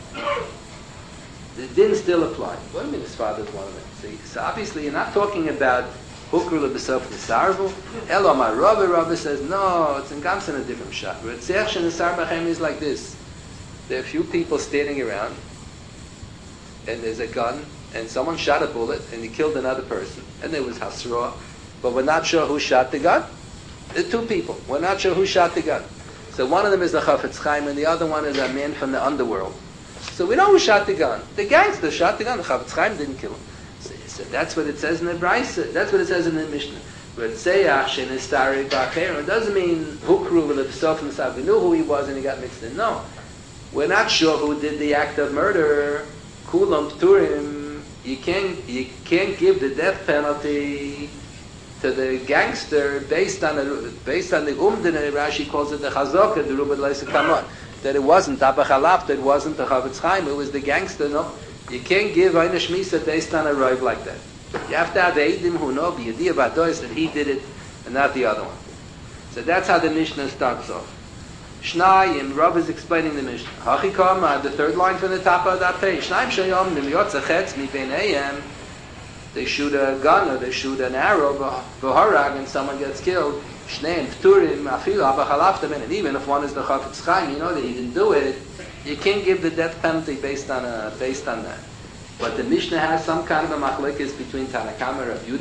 the din still apply. What do you mean his father is one of them? See, so obviously you're not talking about hukru lebesof nesarvu. Elo my Rabbi Rabbi says no, it's in Gamsen a different shot. Retzeach shenesar b'chem is like this. There are a few people standing around, and there's a gun, and someone shot a bullet, and he killed another person, and there was hasra, but we're not sure who shot the gun. There are two people. We're not sure who shot the gun. So one of them is the Chafetz Chaim, and the other one is a man from the underworld. So we know who shot the gun. The gangster shot the gun. The Chafetz Chaim didn't kill him. So, so that's what it says in the Brisa. That's what it says in the Mishnah. But Seyach shenesari ba'acherem. It doesn't mean hukru v'lebesof nesar. We knew who he was and he got mixed in. No. We're not sure who did the act of murder. Kulam p'turim. You can't, you can't give the death penalty to the gangster based on the based on the umdin. Rashi calls it the chazaka, the rubad leisa kamon. That it wasn't Abba Chalaf, that it wasn't the Chafetz Chaim, it was the gangster. No, you can't give Eina Shmisa based on a roiv like that. You have to have the Eidim who know the idea about those that he did it and not the other one. So that's how the Mishnah starts off. Shnayim, Rav is explaining the Mishnah. Hachikam, the third line from the top of that page. Shnayim shayom nimiyotza chetz mi beinayim. They shoot a gun or they shoot an arrow, v'harag, and someone gets killed. Shneim pturim afilu Abba Chalafta, and even if one is the Chafetz Chaim, you know that he didn't do it. You can't give the death penalty based on a, based on that. But the Mishnah has some kind of a machlekes between Tanakama and Rav Yudah.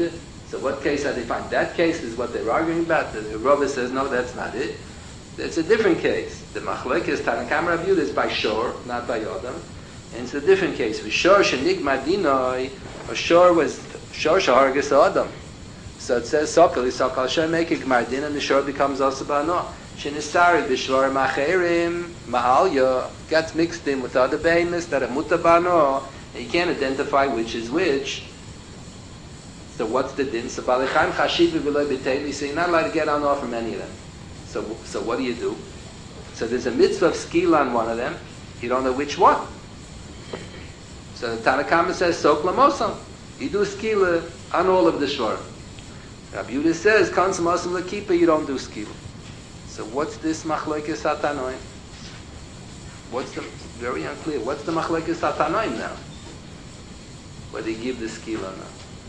So what case are they finding? That case is what they're arguing about. The Rava says, no, that's not it. It's a different case. The Machlekes Tanakam Rav Yehuda is by Shor, not by Yodam. And it's a different case. With Shor Shenigma Dinoi, or Shor was Shor Shahargis Adam. So it says Sokal, Sokal Shem make a Gmar Din, and the Shor becomes also Bano. Shenisari Bishwar Macherim Ma'alya gets mixed in with other behemoths that are Mutabano, and you can't identify which is which. So what's the din? So Balichaim Chashiv V'Loi B'Teili, so you're not allowed to get on off from any of them. So so what do you do? So there's a mitzvah of skila on one of them. You don't know which one. So the Tanakhama says Sok Lamosam. You do skila on all of the shor. Rabbi Yehuda says Kansam Osam Lakipa, you don't do skila. So what's this machlokes hatanoim? What's the very unclear? What's the machlokes hatanoim now? Whether you give the skila or not.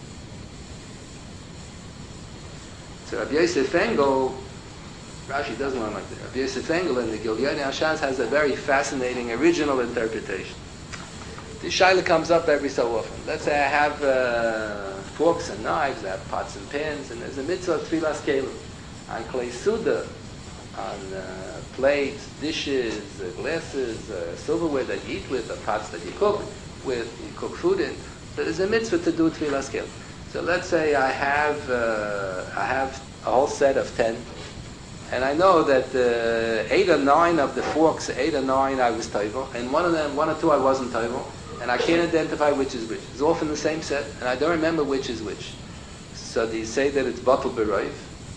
So Rabbi Yosef Engel, Rashi doesn't want like that. Rabbi Yosef Engel in the Gilyoni Hashaz has a very fascinating original interpretation. This shaila comes up every so often. Let's say I have uh, forks and knives, I have pots and pans, and there's a mitzvah of tfilas kelim on clay suda, on uh, plates, dishes, uh, glasses, uh, silverware that you eat with, or pots that you cook with, you cook food in. So there's a mitzvah to do tfilas kelim. So let's say I have uh, I have a whole set of ten, and I know that uh, eight or nine of the forks, eight or nine I was toivel, and one of them, one or two I wasn't toivel, and I can't identify which is which. It's all from the same set, and I don't remember which is which. So do you say that it's batul beroiv?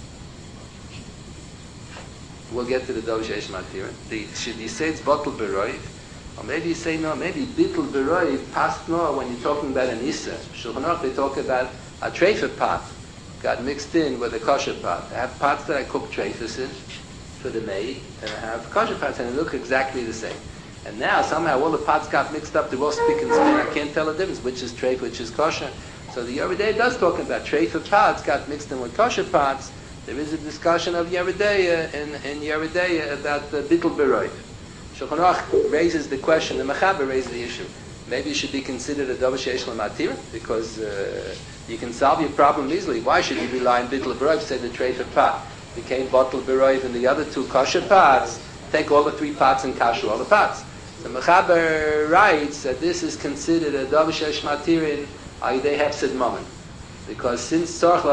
We'll get to the Dovshesh Matira. Should you say it's batul beroiv? Or maybe you say no, maybe bittul beroiv past no when you're talking about an Issa. Shulchan Aruch they talk about a treifah pot got mixed in with a kosher pot. I have pots that I cook treifahs in for the maid, and I have kosher pots, and they look exactly the same. And now somehow all the pots got mixed up, they're all spick and span. I can't tell the difference, which is treif, which is kosher. So the Yeridei does talk about treifah pots got mixed in with kosher pots. There is a discussion of Yeridei in, in Yeridei about the bittul beroiv. Shulchan Aruch raises the question, the Mechaber raises the issue. Maybe it should be considered a Dovah Sheish L'Matira, because uh, you can solve your problem easily. Why should you rely on bittul beroiv? Say the treifah pot became batul beroiv, and the other two kosher pots, take all the three pots and kasher all the pots. The Mechaber writes that this is considered a Dovah Sheish Matirin, they have said moment. Because since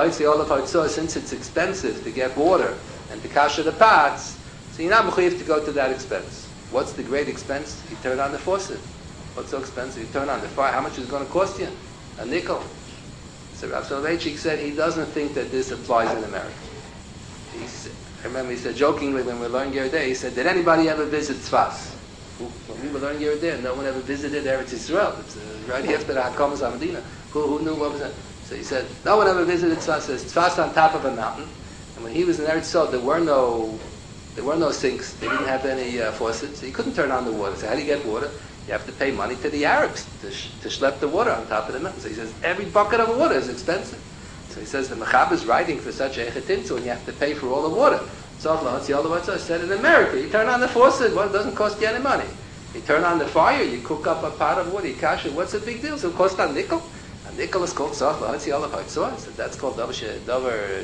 since it's expensive to get water and to kasher the pots, so you're not mechuyev to go to that expense. What's the great expense? You turn on the faucet. What's so expensive? You turn on the fire. How much is it going to cost you? A nickel. So Rav Soloveitchik said he doesn't think that this applies in America. He said, I remember he said jokingly when we were learning Yeridei, he said, did anybody ever visit Tzfas? When we were learning Yeridei, no one ever visited Eretz Yisrael. It's uh, right after the Hakamas HaMedina. Who, who knew what was that? So he said, no one ever visited Tzfas. There's Tzfas on top of a mountain. And when he was in Eretz Yisrael, there were no There were no sinks. They didn't have any uh, faucets. So you couldn't turn on the water. So how do you get water? You have to pay money to the Arabs to, sh- to schlep the water on top of the mountain. So he says, every bucket of water is expensive. So he says, the Mechaber is writing for such a echetinzu, and you have to pay for all the water. So I said, in America, you turn on the faucet, well, it doesn't cost you any money. You turn on the fire, you cook up a pot of water, you cash it. What's the big deal? So it costs a nickel. A nickel is called tzach l'hatzi. So that's called davar.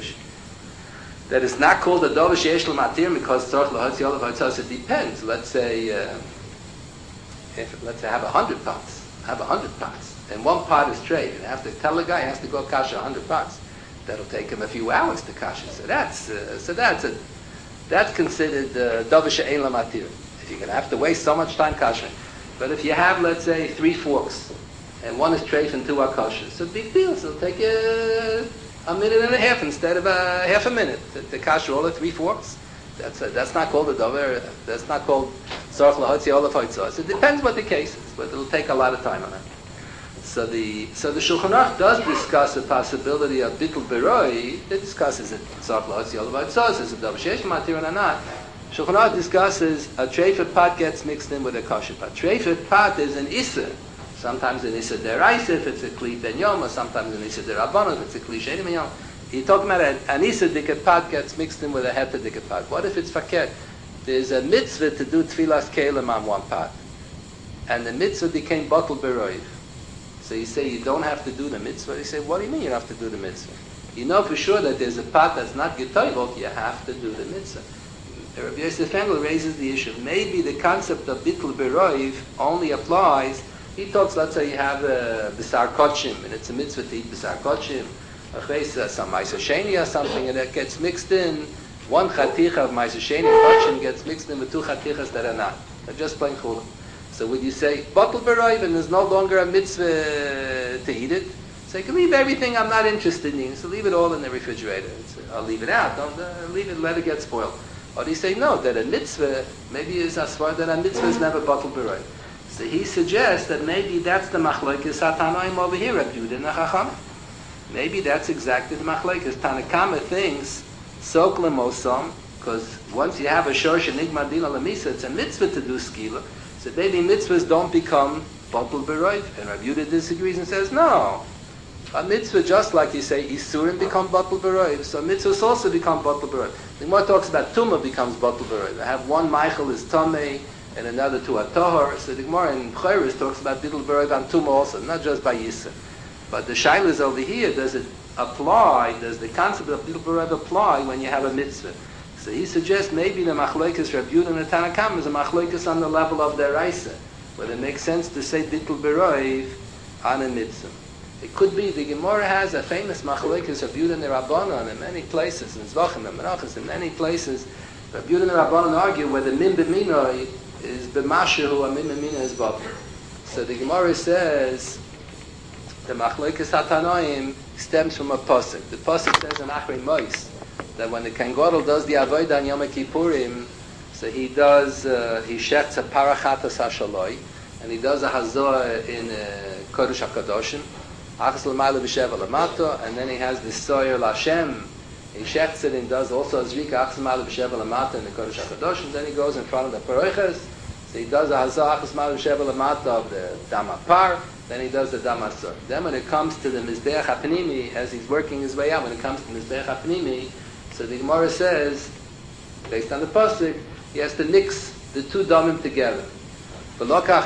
That is not called a davar sheyesh l'matir because tzach l'hatzi alav. So it depends. Let's say, uh, if let's say I have a hundred pots, I have a hundred pots, and one pot is trade, and I have to tell the guy he has to go cash a hundred pots. That'll take him a few hours to cash it. So that's uh, so that's a that's considered davar she'ein l'matir. If you're going to have to waste so much time kashering. But if you have, let's say, three forks, and one is treif and two are kosher, it's a big deal. So it'll take you a minute and a half instead of a half a minute to, to kasher all the three forks. That's a, that's not called a dover. That's not called tzarech lahotzi olav haitzos. It depends what the case is, but it'll take a lot of time on that. So the so the Shulchan Aruch does discuss the possibility of bittul beroi. It discusses it tzarech lahotzi olav haitzos, is it dover sheish matir or not. Shulchan Aruch discusses a treifet pot gets mixed in with a kosher pot. Treifet pot is an issa. Sometimes an issa deraisa if it's a kli ben yom, or sometimes an issa derabbanon if it's a kli sheni ben yom. You're talking about an, an issa diket pot gets mixed in with a heta diket pot. What if it's fakir? There's a mitzvah to do tfilas kelim on one pot, and the mitzvah became batul beroiv. So you say you don't have to do the mitzvah. You say, what do you mean you don't have to do the mitzvah? you know for sure that there's a pot that's not getoivot, you have to do the mitzvah. Rabbi Yosef Engel raises the issue. Maybe the concept of bittul beroiv only applies. He talks, let's say you have a b'sar kochim, and it's a mitzvah to eat b'sar kochim, a some ma'aser sheni or something, and that gets mixed in. One chaticha of ma'aser sheni kochim gets mixed in with two chatichas that are not. They're just plain chulin. So would you say bittul beroiv and there's no longer a mitzvah to eat it? So you can leave everything I'm not interested in. So leave it all in the refrigerator. It's, I'll leave it out. Don't uh, leave it. Let it get spoiled. Or do you say no? That a mitzvah maybe is as far that a mitzvah is never bittul beroiv. So he suggests that maybe that's the machlokes Tanoim over here at Yehuda and Chacham. Maybe that's exactly the machlokes. Tanakama thinks sok lemosam, because once you have a shorsh and nigma dina lemisa, it's a mitzvah to do skila. So maybe mitzvahs don't become bittul beroiv. And Rav Yehuda disagrees and says no. A mitzvah, just like you say, isurim become bittul beroiv, so mitzvahs also become bittul beroiv. The Gemara talks about tumah becomes bittul beroiv. I have one Michael is tamei and another two are tahor. So the Gemara in Chayris talks about bittul beroiv and tumah also, not just by yisa. But the shaila is over here. Does it apply? Does the concept of bittul beroiv apply when you have a mitzvah? So he suggests maybe the machlokes Rav Yehuda and the Tanakam is a machlokes on the level of their Raisa, where it makes sense to say bittul beroiv on a mitzvah. It could be the Gemara has a famous machlokes of Yehuda and the Rabbanon in many places, in Zvachim and Menachos, in many places. Rav Yehuda and the Rabbanon argue whether min b'minoi is b'mashu or min b'minoi is b'av. So the Gemara says the machlokes hatanoim stems from a pasuk. The pasuk says in Achrei Mos that when the Kohen Gadol does the avodah on Yom Kippurim, so he does uh, he shechts a parachatas hashaloi, and he does a hazor in uh, Kodesh HaKadoshim. Achas l'mayla b'sheva l'mato, and then he has the soyer l'Hashem. He shechts it and does also a zrika achas l'mayla b'sheva l'mato in the Kodesh HaKadosh, and then he goes in front of the paroiches. So he does a hazah achas l'mayla b'sheva l'mato of the dam par. Then he does the dam asor. Then when it comes to the mizbeach hapnimi, as he's working his way out, when it comes to mizbeach hapnimi, so the Gemara says, based on the pasuk, he has to mix the two damim together. He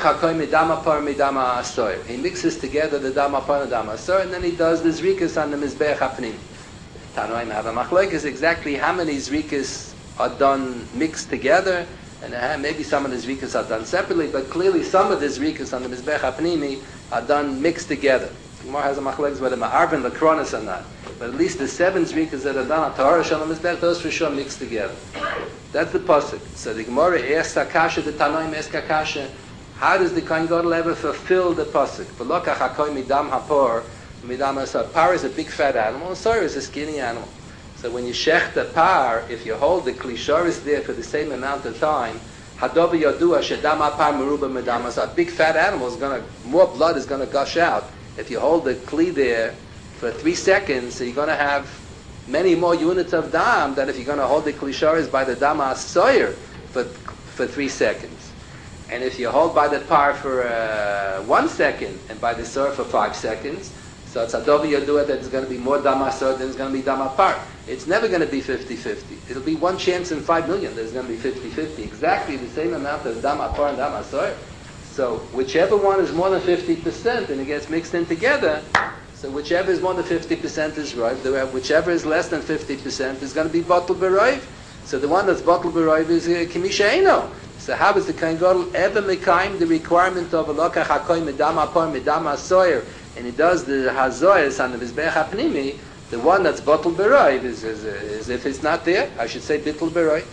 mixes together the dam apar and the dam asor, and then he does the zrikas on the mizbeach hapnim. Tanoim have a machlokes exactly how many zrikas are done mixed together, and maybe some of the zrikas are done separately, but clearly some of the zrikas on the mizbeach hapnimi are done mixed together. Gemara has a machlokes whether ma'arvin lakronis or not, but at least the seven zrikas that are done on Tahara Shalom mizbeach, those for sure mixed together. That's the pasuk. So the Gemara asks Akasha, the Tanoim asks Akasha, how does the Kohen Gadol ever fulfill the pasuk? V'lokach hakoy midam hapor, midam asor. Par is a big fat animal, and sor is a skinny animal. So when you shech the par, if you hold the klishoris there for the same amount of time, hadovi yodua shedam hapar meruba midam asor. Big fat animal is going to, more blood is going to gush out. If you hold the kli there for three seconds, so you're going to have many more units of dam than if you're going to hold the klishoris by the dam asor for for three seconds. And if you hold by the par for uh, one second and by the sor for five seconds, so it's adovi yodua that it's going to be more dam asor than it's going to be dam apar. It's never going to be fifty-fifty. It'll be one chance in five million there's going to be fifty-fifty. Exactly the same amount of dam apar and dam asor. So whichever one is more than fifty percent and it gets mixed in together, so whichever is more than fifty percent is right. Whichever is less than fifty percent is going to be bittul beroiv. So the one that's bittul beroiv is uh, kimisha eino. So how is the Kohen Gadol ever mekayim the requirement of a lokach hakoy midam apar midam asoyer, and he does the hazoyes on the mizbeach hapnimi? The one that's bittul beroiv is, is, is if it's not there, I should say bittul beroiv.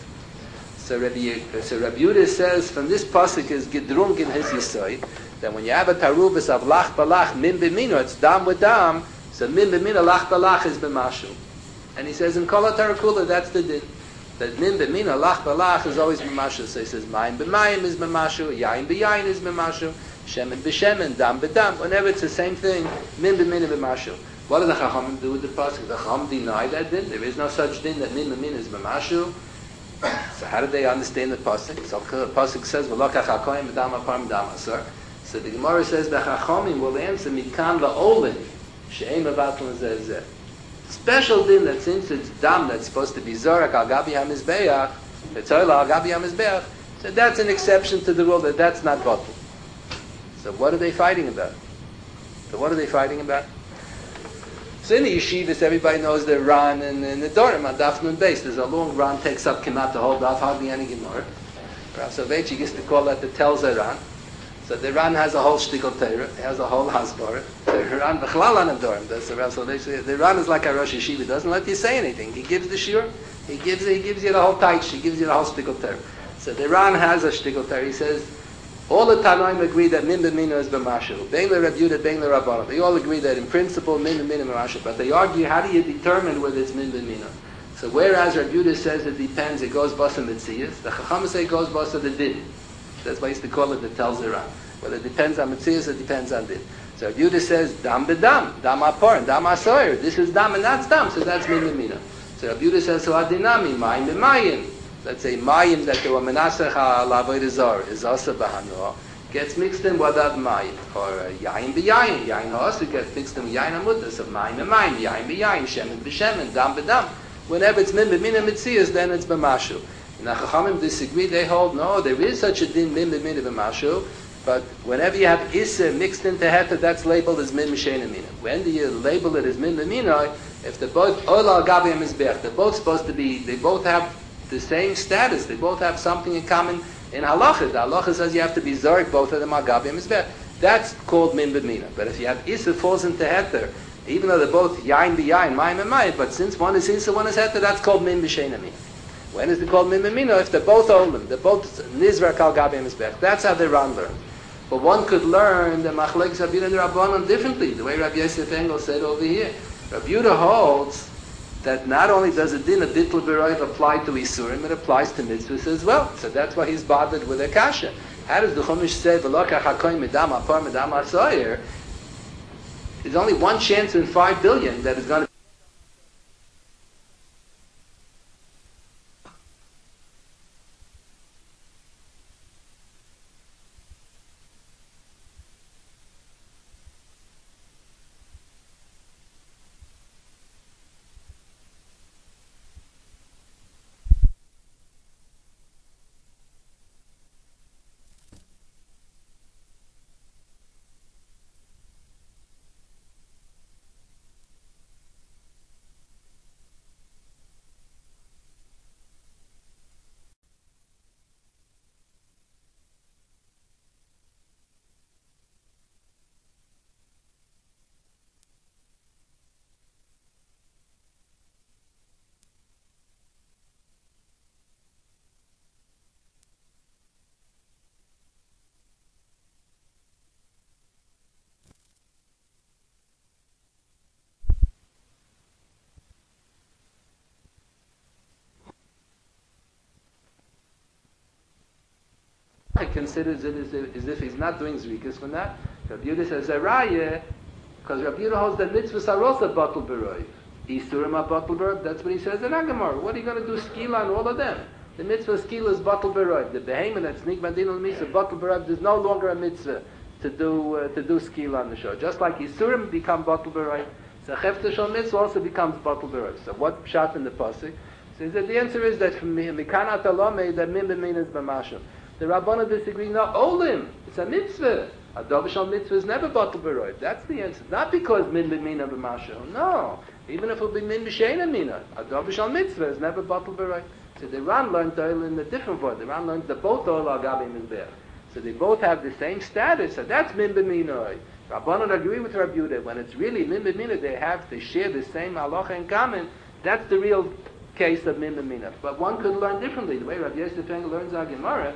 So Rabbi, so Rabbi Yehuda says from this pasuk is gedrung in his yisoid that when you have a tarubas of lach balach min b'mino, it's dam with dam. So min b'mino lach balach is b'mashu, and he says in kol tarakula that's the din. That min b'mina lach balach is always b'mashu. So he says mayim b'mayim is b'mashu, yayin b'yayin is b'mashu, shemen b'shemen, dam b'dam. Whenever it's the same thing, min b'mina b'mashu. What do the Chachamim do with the pasuk? The Chacham deny that din. There is no such din that min b'mina is b'mashu. So how do they understand the pasuk? So the pasuk says v'lokach hakoyim b'dam apar b'dam asor. So the Gemara says the Chachamim will answer mikan la'olin she'em avatlan zeh zeh. Special din that since it's dam that's supposed to be zorak al gabi hamizbeach, v'tzoyla al gabi hamizbeach, so that's an exception to the rule that that's not batul. So what are they fighting about? So what are they fighting about? So in the yeshivas, everybody knows the Ran and, and the Dorim on Daf Nun Beis. There's a long Ran takes up Kemat the whole Daf, hardly any Gemara. Rav Soloveitchik used to call that the Telzer Ran. So the Ran has a whole shtickle Torah, it has a whole hasbar. The Ran b'chlal on a Dorim. That's the Rav Soloveitchik. The Ran is like a Rosh Yeshiva. Doesn't let you say anything. He gives the shir. He gives he gives you the whole taich. He gives you the whole shtickle Torah. So the Ran has a shtickle Torah. He says all the Tanoim agree that min b'mina is b'mashu. Bein le Reb Yehuda, bein le Rabbanan. They all agree that in principle min b'mina is b'mashu. But they argue, how do you determine whether it's min b'mina? So whereas Reb Yehuda says it depends, it goes basa mitzias, the Chacham say it goes basa the din. That's why I used to call it the Tel Zera. Whether it depends on mitzias, it depends on din. So Reb Yehuda says dam b'dam, dam apar, dam asoyer. This is dam and that's dam, so that's min b'mina. So Reb Yehuda says so adinami, mayim b'mayim. Let's say mayim that they were menasech ha'avodah zar is also b'hanoah, gets mixed in with that mayim, or uh, yayin b'yayin, yayin also gets mixed in with yayin amudah, so mayim b'mayim, yayin b'yayin, shemen b'shemen, dam b'dam. Whenever it's min b'mina mitzias, then it's b'mashu. And the Chachamim disagree, they hold, no, there is such a din min b'mina b'mashu, but whenever you have issa mixed into heta, that's labeled as min m'shein mina. When do you label it as min b'mina? If they're both ola gabi mizbech, they're both supposed to be, they both have the same status. They both have something in common in halacha. The halacha says you have to be zarek, both of them are gabi mizbech. That's called min b'mina. But if you have issa falls into heter, even though they're both yain b'yain, mayim and mayim, but since one is issa, one is heter, that's called min b'shein mina. When is it called min b'mina? If they're both olim, they're both nizrak al gabi mizbech. That's how the Ran learned. But one could learn the machlek sabir and the Rabbanon differently, the way Rabbi Yosef Engel said over here. Rabbi Yehuda holds that not only does a din of bittul b'roiv apply to Isurim, it applies to mitzvahs as well. So that's why he's bothered with a kasha. How does the Chumash say, v'lokach hakoyim medam apar medam asoyer? There's only one chance in five billion that is going to considers it as if, as if he's not doing zrikas from that. Rabbi Yehuda says a raya, because Rabbi Yehuda holds that mitzvahs are also batul b'roiv. Isurim are batul b'roiv. That's what he says in Agamar. What are you going to do skila on all of them? The mitzvah skila is batul b'roiv. The behemoth that's nikman din al misa batul b'roiv. There's no longer a mitzvah to do uh, to do skila on the show. Just like Isurim become batul b'roiv, so chefta shal mitzvah also becomes batul b'roiv. So what pshat in the pasuk? So that the answer is that from mikanat alomei that min b'min is b'mashim. The Rabbanan disagree. No, olim. It's a mitzvah. A dovishal mitzvah is never batul b'roiv. That's the answer. Not because min b'mina b'mashal. No. Even if it be min b'sheina mina. A dovishal mitzvah is never batul b'roiv. So the Ran learned oil in a different word. The Ran learned that both oil are gabi mizbech. So they both have the same status. So that's min b'mina. Rabbanan agree with Rabbi Yehuda. When it's really min b'mina, they have, they share the same halacha in common. That's the real case of min b'mina. But one could learn differently. The way Rabbi Yosef Engel learns our Gemara,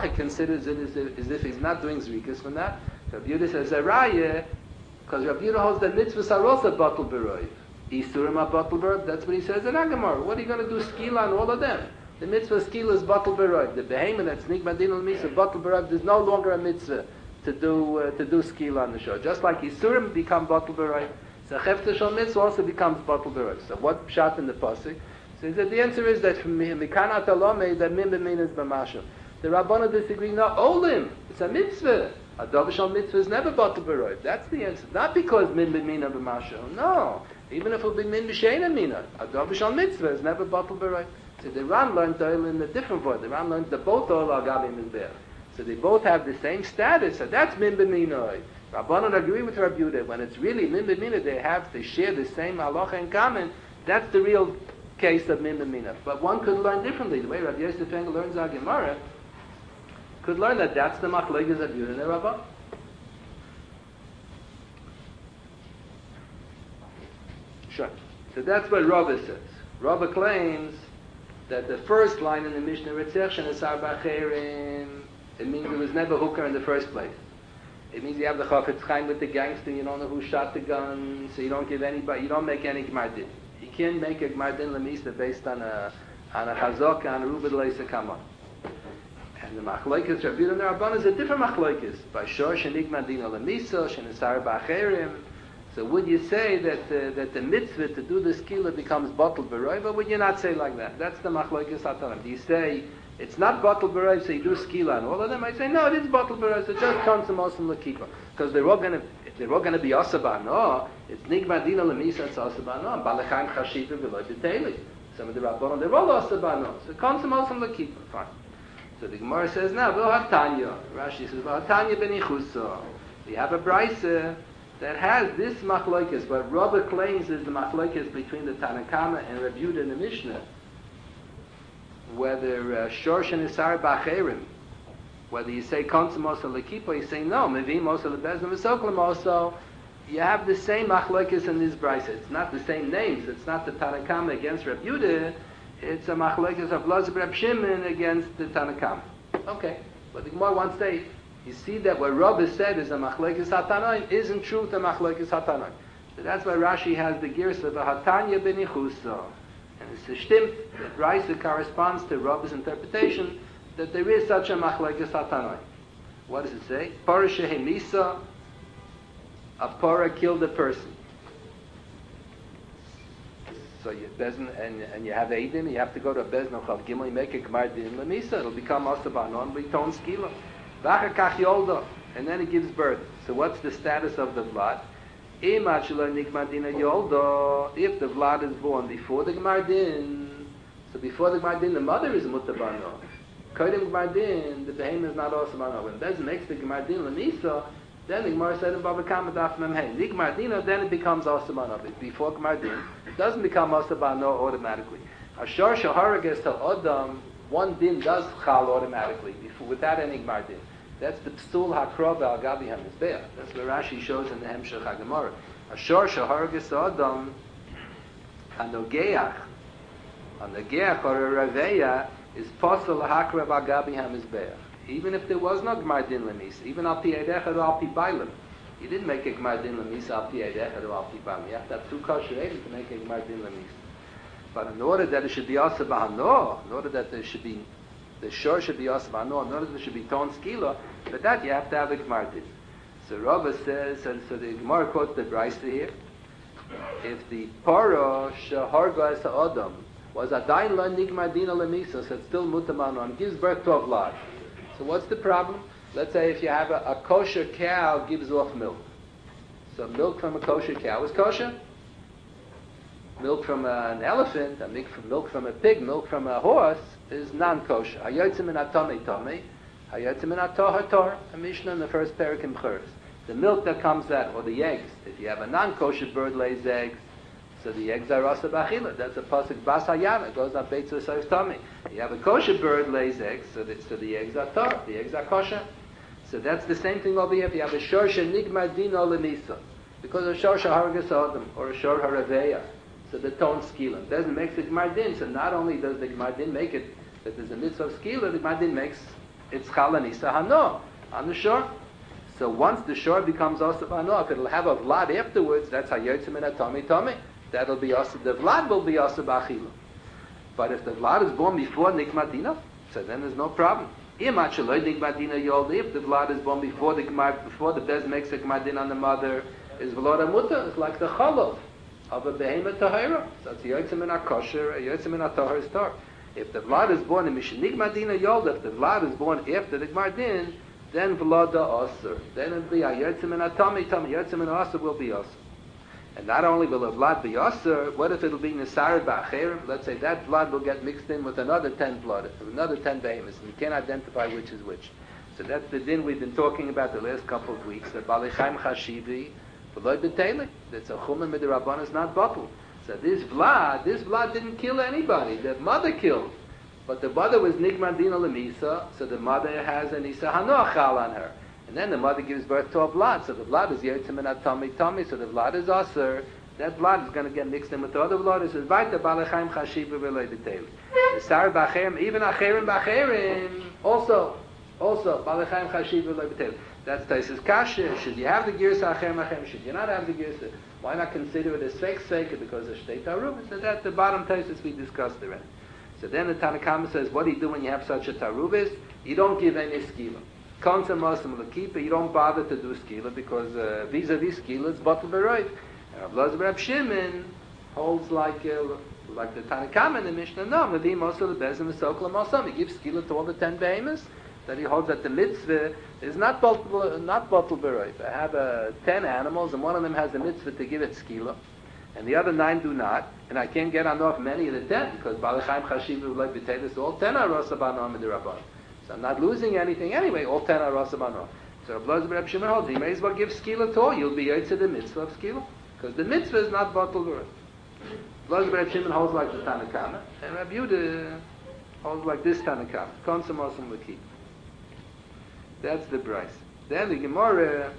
considers it as if, as if he's not doing zrikas from that. Rabbi Yehuda says a raya, because Rabbi Yehuda holds that mitzvahs are also batal b'roiv. Isurim are batal b'roiv. That's what he says in Agamar. What are you going to do skila on all of them? The mitzvah skila is batal b'roiv. The behemoth that's nigma din l'misa batal b'roiv. There's no longer a mitzvah to do uh, to do skila on the shore. Just like Isurim become batal b'roiv, so chefta shal mitzvah also becomes batal b'roiv. So what pshat in the pasuk? So he said the answer is that from mikanat alomei that mim b'min is b'mashal. The Rabbana disagree. No, olim. It's a mitzvah. A dovishal mitzvah is never batal b'roiv. That's the answer. Not because min b'mina b'mashal. No. Even if it would be min b'sheina mina, a dovishal mitzvah is never batal b'roiv. So the Ran learned oil in a different word. The Ran learned that both oil are gabim is there. So they both have the same status. So that's min b'mina. Rabbanan agree with Rabbi Yehuda. When it's really min b'mina, they have they share the same halacha in common. That's the real case of min b'mina. But one could learn differently. The way Rabbi Yosef Engel learns our Gemara could learn that that's the machlekes of Yehuda and Rabban. Sure. So that's what Rabba says. Rabba claims that the first line in the Mishnah Ritzech is Arba Cherim. It means there was never hooker in the first place. It means you have the Chafetz Chaim with the gangster, you don't know who shot the gun, so you don't give anybody, you don't make any Gmar Din. You can't make a Gmar Din Lamisa based on a on a Chazok, on a Rubid Leisa Kamon. And the machlokes Rabbi Yehuda and Rabban is a different machlokes. By Shor Shenigma Dina Lamisa, Shenisar B'Acherim. So would you say that uh, that the mitzvah to do the skila becomes batal b'roiv, or would you not say like that? That's the machlokes Hatanim. Do you say it's not batal b'roiv, so you do skila and all of them? I say no, it is batal b'roiv, so just come to Mosim Lakipa, because they're all going to they're all going to be asaba. No, it's Nigma Dina Lamisa, it's asaba. No, Balachaim Chashiva V'Lo B'Teili. Some of the Rabbanon they're all asaba. No, so come to Mosim Lakipa. Fine. So the Gemara says, now, V'Lo Hatanya. Rashi says, V'Lo Hatanya Ben Yichusa. We have a brisa that has this machlokes. What Rabba claims is the machlokes between the Tanakama and Rabbi Yehuda in the Mishnah. Whether Shorsh and Isar B'Acherim, whether you say Konsum Osa L'Kipa, you say no, Mevim Osa L'Bezna V'Soklam also, you have the same machlokes in this brisa. It's not the same names. It's not the Tanakama against Rabbi Yehuda. It's a machlokes of Loz Reb Shimon against the Tanakam. Okay, but the Gemara wants to say, you see that what Rabbi said is a machlokes Hatanaim is in truth a machlokes Hatanaim. So that's why Rashi has the gears of a Hatanya ben Yichusa. And it's a shtim that Raisa corresponds to Rabbi's interpretation that there is such a machlokes Hatanaim. What does it say? Parah shehemisa, a parah killed a person. So you bezn and and you have eidim, you have to go to a bezn of chav gimel, you make a gmar din lemisa, it'll become asabanon, we ton skila. V'achar kach yolda, and then it gives birth. So what's the status of the vlad? Imach lo nikmar din yolda, if the vlad is born before the gmar din, so before the gmar din, the mother is mutabano. Kodim gmar din, the behem is not asabanon. When bezn makes the gmar din lemisa, then the Gemara said in Baba Kama Daf Mem Hey, Nigmar Dina, then it becomes Osabano. Before Gmar Din, it doesn't become Osabano automatically. Ashar Shaharages to Adam, one Din does Chal automatically, before, without any Gmar Din. That's the Pstul HaKrov Al Gabi HaMizbeach. That's what Rashi shows in the Hemshech HaGemara. Ashar Shaharages to Adam, Hanogeach, Hanogeach or Raveya, is Posel HaKrov Al Gabi HaMizbeach. Even if there was no Gmar Din Lemisa, even Al Pi Eidechad or Al Pi Bailam, you didn't make a Gmar Din Lemisa Al Pi Eidechad or Al Pi Bailam. You have to have two kosher eidim to make a Gmar Din Lemisa. But in order that it should be Asa B'Hano, in order that there should be, the shore should be Asa B'Hano, in order that there should be Ton Skila, for that you have to have a Gmar Din. So Rava says, and so the Gemara quotes the Brisa here, if the Paro Sheharga Es Adam was Adain Lo Nigmar Din Lemisa, so it's still Mutamanon, gives birth to a Vlad. So what's the problem? Let's say if you have a, a kosher cow gives off milk. So milk from a kosher cow is kosher. Milk from a, an elephant, a milk from, milk from a pig, milk from a horse is non-kosher. Hayotzim in atome tome, hayotzim in atoh hator. A Mishnah in the first parak in B'churis. The milk that comes out, or the eggs. If you have a non-kosher bird lays eggs, so the eggs are rasa b'achila. That's a pasuk bas hayana. It goes on beitzah soif tummy. You have a kosher bird lays eggs, so the, so the eggs are tor. The eggs are kosher. So that's the same thing over here. If you have a shor shenigmar din o lemisa, because a shor shahargas adam or a shor haraveya, so the tone skila doesn't make the gmar din. So not only does the gmar din make it that there's a mitzvah of skila, the gmar din makes it's Chal Nisa Hano on the shore. So once the shore becomes Asa B'Hano, if it'll have a Vlad afterwards, that's Hayotzim and Atomi Tomi. That'll be Asa, the Vlad will be Asa B'Achila. But if the Vlad is born before Nikmadina, so then there's no problem. If the Vlad is born before the before the Bez makes a Gmadin on the mother, is Vlad Muta, it's like the Chalov of a Behemoth Tahira. So it's Yotzim and Akosher, Yotzim and Atahar Star. If the Vlad is born in Mishanig Madina Yolda, if the Vlad is born after the Gmadin, then Vlada Aser. Then it'll be Yotzim and Atami, Tami, Yotzim and Aser will be Aser. And not only will a Vlad be Aser, what if it'll be Nisar Ba'acherim? Let's say that Vlad will get mixed in with another ten blood, another ten behemoths, and you can't identify which is which. So that's the din we've been talking about the last couple of weeks, that Balechaim Chashivi, V'loi B'Teile, that's a Chumim Midirabban is not bottled. So this Vlad, this Vlad didn't kill anybody, the mother killed. But the mother was Nigmadina Lemisa, so the mother has an Isa Hanoachal on her. And then the mother gives birth to a Vlad, so the Vlad is Yotzim and Atomi Tomi, so the Vlad is Aser. That Vlad is going to get mixed in with the other Vlad. It says, Vaita Balechaim Chashiva V'loi B'Teile. The Sar B'Acherim, even Acherim B'Acherim, also, also, Balechaim Chashiva V'loi B'Teile. That's Taisus Kasha. Should you have the Girsa Acherim Acherim? Should you not have the Girsa? Why not consider it as fake fake? Because of Shtei Taruv. So that's the bottom Taisus we discussed already. So then the Tanakhama says, what do you do when you have such a Taruvis? You don't give any skila. Konsa Muslim Lakipa, you don't bother to do skila because uh, vis-a-vis skila it's bottle beroiv. And Rav Rab Shimon holds like uh, like the Tanakhama in the Mishnah. No, Navi Mosul the Bezim the Sokla Mosam. He gives skila to all the ten behemoths. That he holds that the mitzvah is not bottle not bottle beroiv. I have uh, ten animals and one of them has the mitzvah to give it skila, and the other nine do not. And I can't get on off many of the ten because Balechaim Chashiv like B'Telis, all ten are Rosabanom and the Rabban. So I'm not losing anything anyway. All ten are Rosabanom. So Rav Rab Shimon holds he may as well give skila to all. You'll be yotze the mitzvah of skila because the mitzvah is not bottle beroiv. Rav Rab Shimon holds like the Tanakhama, and Rabbi Yehuda holds like this Tanakhama. Konsum Osum L'Ki. That's the Bryce. Then the Gemara.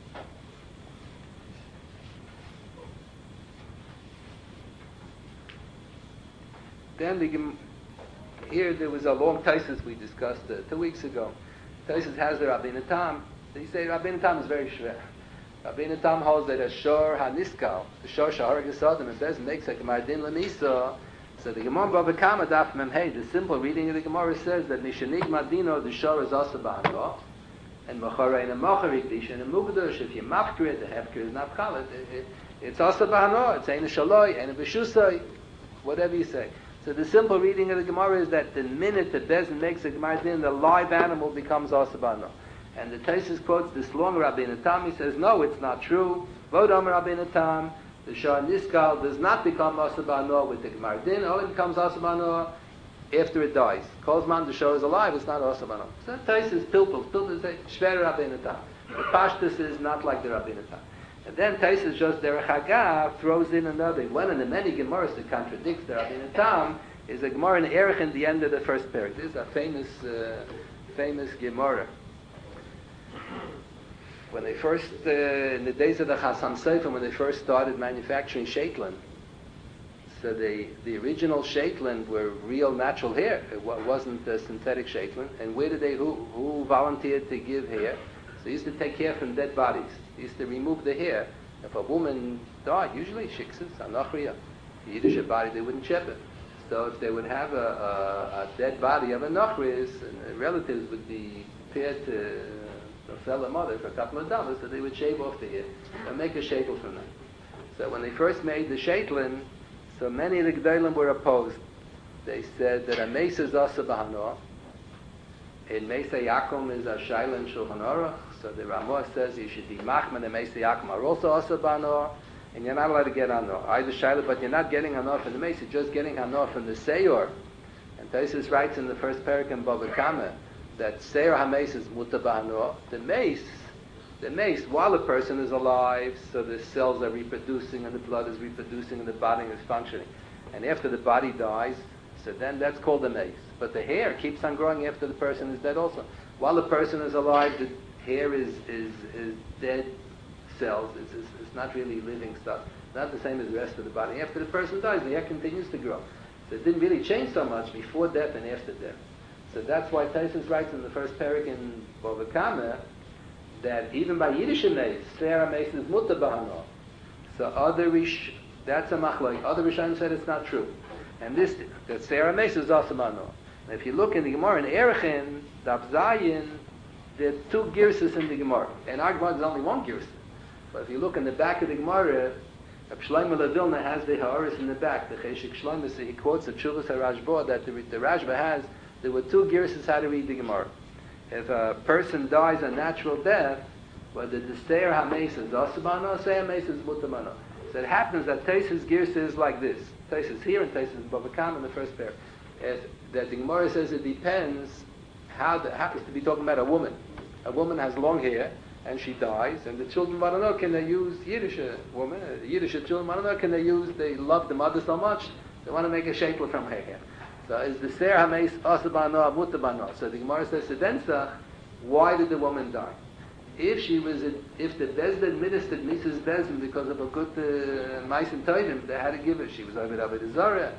Then the Gemara. Here there was a long Taisus we discussed uh, two weeks ago. Taisus has the Rabbeinu Tam. They say Rabbeinu Tam is very shver. Rabbeinu Tam holds that a shor haniskal, the shor shahar gesadim, and doesn't make like a mardin lemisa. So the Gemara Bava Kama Daf Mem Hey, the simple reading of the Gemara says that Mishanig Madino, the shor is also ba'anah, and Machara in a Machar Ikdish and a Mugdash, if you mafkir it, the hefkir is not chalet, it, it, it's also ba'anah, it's ein a shaloi, ein a b'shusai, whatever you say. So the simple reading of the Gemara is that the minute the Bezin makes a Gemara din, the live animal becomes Asabano. And the Taisus quotes this long Rabbeinu Tam. He says, no, it's not true. Vodam Rabbeinu Tam, the Shah Niskal does not become Asabano with the Gemara din. Only becomes Asabano after it dies. Kozman, the Shah is alive, it's not Asabano. So the Taisus pilpul, pilpul say, Shver Rabbeinu Tam. The Pashtus is not like the Rabbeinu Tam. And then Taisus just Derech Hagav throws in another. One of the many Gemaras that contradicts the Rabbeinu Tam is a Gemara in Erech in the end of the first parak. This is a famous, uh, famous Gemara. When they first, uh, in the days of the Chasam Sofer, when they first started manufacturing Shaitlin, so they, the original Shaitlin were real natural hair. It wasn't uh, synthetic Shaitlin. And where did they, who, who volunteered to give hair? So they used to take hair from dead bodies. They used to remove the hair. If a woman died, usually shikses, anachriya, the Yiddish body, they wouldn't chip it. So if they would have a, a, a dead body of a nachris, and relatives would be prepared to sell a mother for a couple of dollars, so they would shave off the hair and make a shekel from that. So when they first made the shaitlin, so many of the G'daylim were opposed. They said that a mesa is asa b'hanor, and mesa yakum is a shailin shulchan aruch. So the Ramah says you should be machman and mesa yakum are also asa b'hanor, and you're not allowed to get hanor. Either shaila, but you're not getting hanor from the mesa, you're just getting hanor from the seyor. And Taisus writes in the first parak in Bava Kama that seyor hames is muta b'hanor. The mace, the mace, while the person is alive, so the cells are reproducing and the blood is reproducing and the body is functioning. And after the body dies, so then that's called the mace. But the hair keeps on growing after the person is dead also. While the person is alive, the hair is, is, is dead cells. It's, it's, it's not really living stuff. Not the same as the rest of the body. After the person dies, the hair continues to grow. So it didn't really change so much before death and after death. So that's why Taisus writes in the first parak in Bava Kama that even by Yiddish meis, Seir meis is mutter b'hano. So other rish, that's a machlok. Other Rishonim said it's not true, and this that Seir meis is also b'hano. If you look in the Gemara in Erechin, Daf Zayin, there are two girsas in the Gemara. And our Gemara is only one girsa. But if you look in the back of the Gemara, Reb Shlomo Lavilna has the Ha'aris in the back. The Cheshik Shlomo, he quotes the Chuvas HaRashba that the, the Rashba has. There were two girsas how to read the Gemara. If a person dies a natural death, whether the Seir HaMeis is Asabano, Seir HaMeis is Mutamano. So it happens that Taisus girsa is like this. Taisus here and Taisus in Bava Kama in the first pair. If, that the Gemara says it depends how the, happens to be talking about a woman. A woman has long hair and she dies, and the children want to know, can they use Yiddish woman, uh, Yiddish children want to know, can they use, they love the mother so much, they want to make a shapel from her hair. So is the Seir HaMeis Asabano Mutabano? So the Gemara says, Sedensach, why did the woman die? If she was, a, if the Bezdin administered Missus Bezdin because of a good uh, mice and toidim, they had to give her, she was over Avodah Zarah,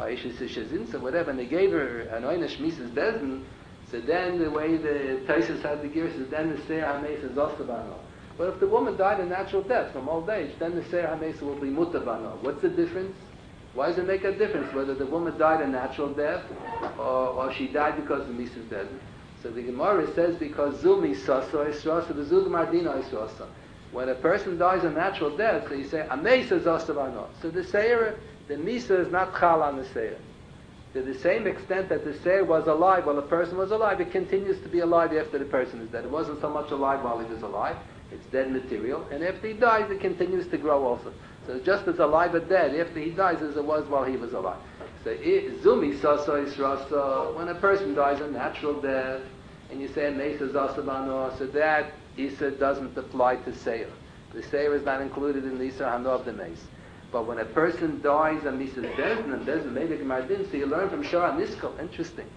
or whatever, and they gave her an Oynish Missus Bezdin. So then the way the Taisus had the gears is then the Seir HaMeis is Asabano. But if the woman died a natural death from old age, then the Seir HaMeis will be Mutabano. What's the difference? Why does it make a difference whether the woman died a natural death or, or she died because of Missus Bezdin? So the Gemara says because Zumi Sasa Israsa, the Zug Mardina Israsa. When a person dies a natural death, so you say Ameis is Asabano. So the Seir, the Misa is not Chal on the Seir. To the same extent that the Seir was alive while the person was alive, it continues to be alive after the person is dead. It wasn't so much alive while he was alive, it's dead material, and after he dies it continues to grow also. So it's just as alive or dead after he dies as it was while he was alive. So Zumi Sasa Israsa, when a person dies a natural death, and you say Mesa Zasabano, so that Isa doesn't apply to Seir. The Seir is not included in the Isa Hano of the Mesa. But when a person dies and Missus Bezdin, and Bezdin made a Gemardin, so you learn from Shara Niskal. Interesting.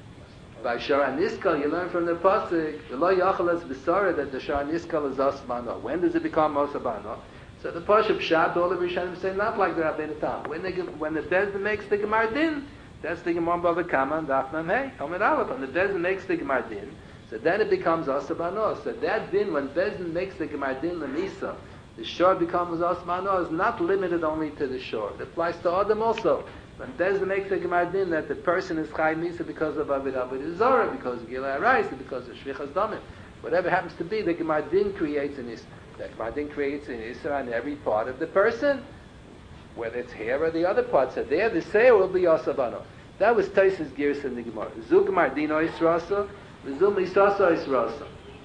By Shara Niskal, you learn from the Pasuk, Lo Yachalas B'Sara, that the Shara Niskal is Asbano. When does it become Asbano? So the Pasuk Pshat, all the Rishonim say not like the Rabbeinu Tam. When the when the Bezdin makes the Gemardin, that's the Gemara Bava Kama and Daf Mem Hey, Omer Aleph. When the Bezdin makes the Gemardin, so then it becomes Asbano. So that din, when Bezdin makes the Gemardin Lemisa, the shore becomes Asmano, is not limited only to the shore. It applies to Adam also. When Bezdin makes a Gemardin that the person is Chai Misa because of Avodah Avodah Zarah, because of Gilai Arais, because of Shvichas Damim. Whatever happens to be, the Gemardin creates an Isra. The Gemardin creates an Isra on every part of the person, whether it's hair or the other parts. So there, the Seir will be Asabano. That was Taisus Girs in the Gemara. Zug Mardino Israsa, Zug Misasa Israsa.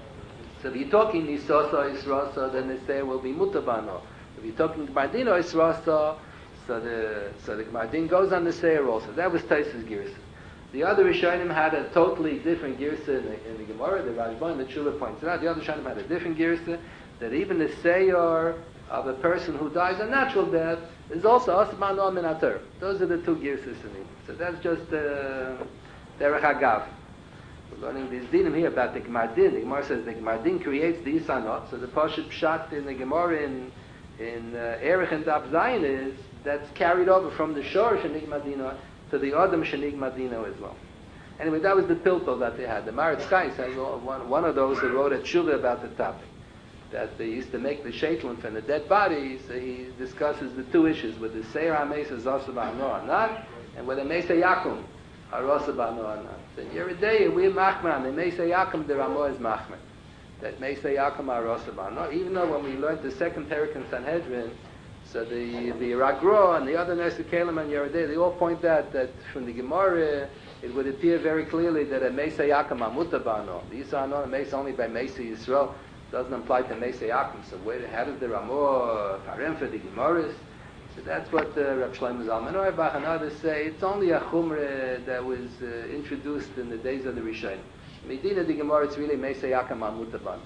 So if you're talking Nisasa Israsa, then the Seir will be Mutabano. If you're talking Mardino Israsa, so the so the Mardin goes on the Seir also. That was Taisus Girsa. The other Rishonim had a totally different Girsa in the, in the Gemara. The Rashba and the Chula points it out. The other Rishonim had a different Girsa, that even the Seir of a person who dies a natural death is also Asmano Minater. Those are the two Girsas in it. So that's just uh, Derech Hagav. We're learning this dinim here about the Gemardin. The Gemara says the Gemardin creates the Isanot. So the Pashut Pshat in the Gemara in in uh, Erech and Daf Zayin is that's carried over from the Shor Shenig Madina to the Adam Shenig Madina as well. Anyway, that was the pilpul that they had. The Maritz Chais has one, one of those who wrote a tshuva about the topic. That they used to make the shaitlin from the dead bodies. So he discusses the two issues, whether the Seir HaMeis is Asabano or not, and whether Mesa Yakum are Asabano or not. So in Yeridei, we're Machman, the Mesa Yakum, the Ramo is Machman. That Mesa Yakum are Asabano. Even though when we learned the second parak in Sanhedrin, so the the Ragro and the other Nesir Kalim and Yeridei, they all point out that from the Gemara, it would appear very clearly that a Mesa Yakum are Mutabano. These are not a Mesa only by Mesa Yisrael. Doesn't apply to Mesa Yakum. So where, how does the Ramo Harem for the Gemaras? So that's what uh, Reb Shlomo Zalman Auerbach and others say. It's only a chumrah that was uh, introduced in the days of the Rishonim. Medina the Gemara, it's really Mesa Yakum Mutaban.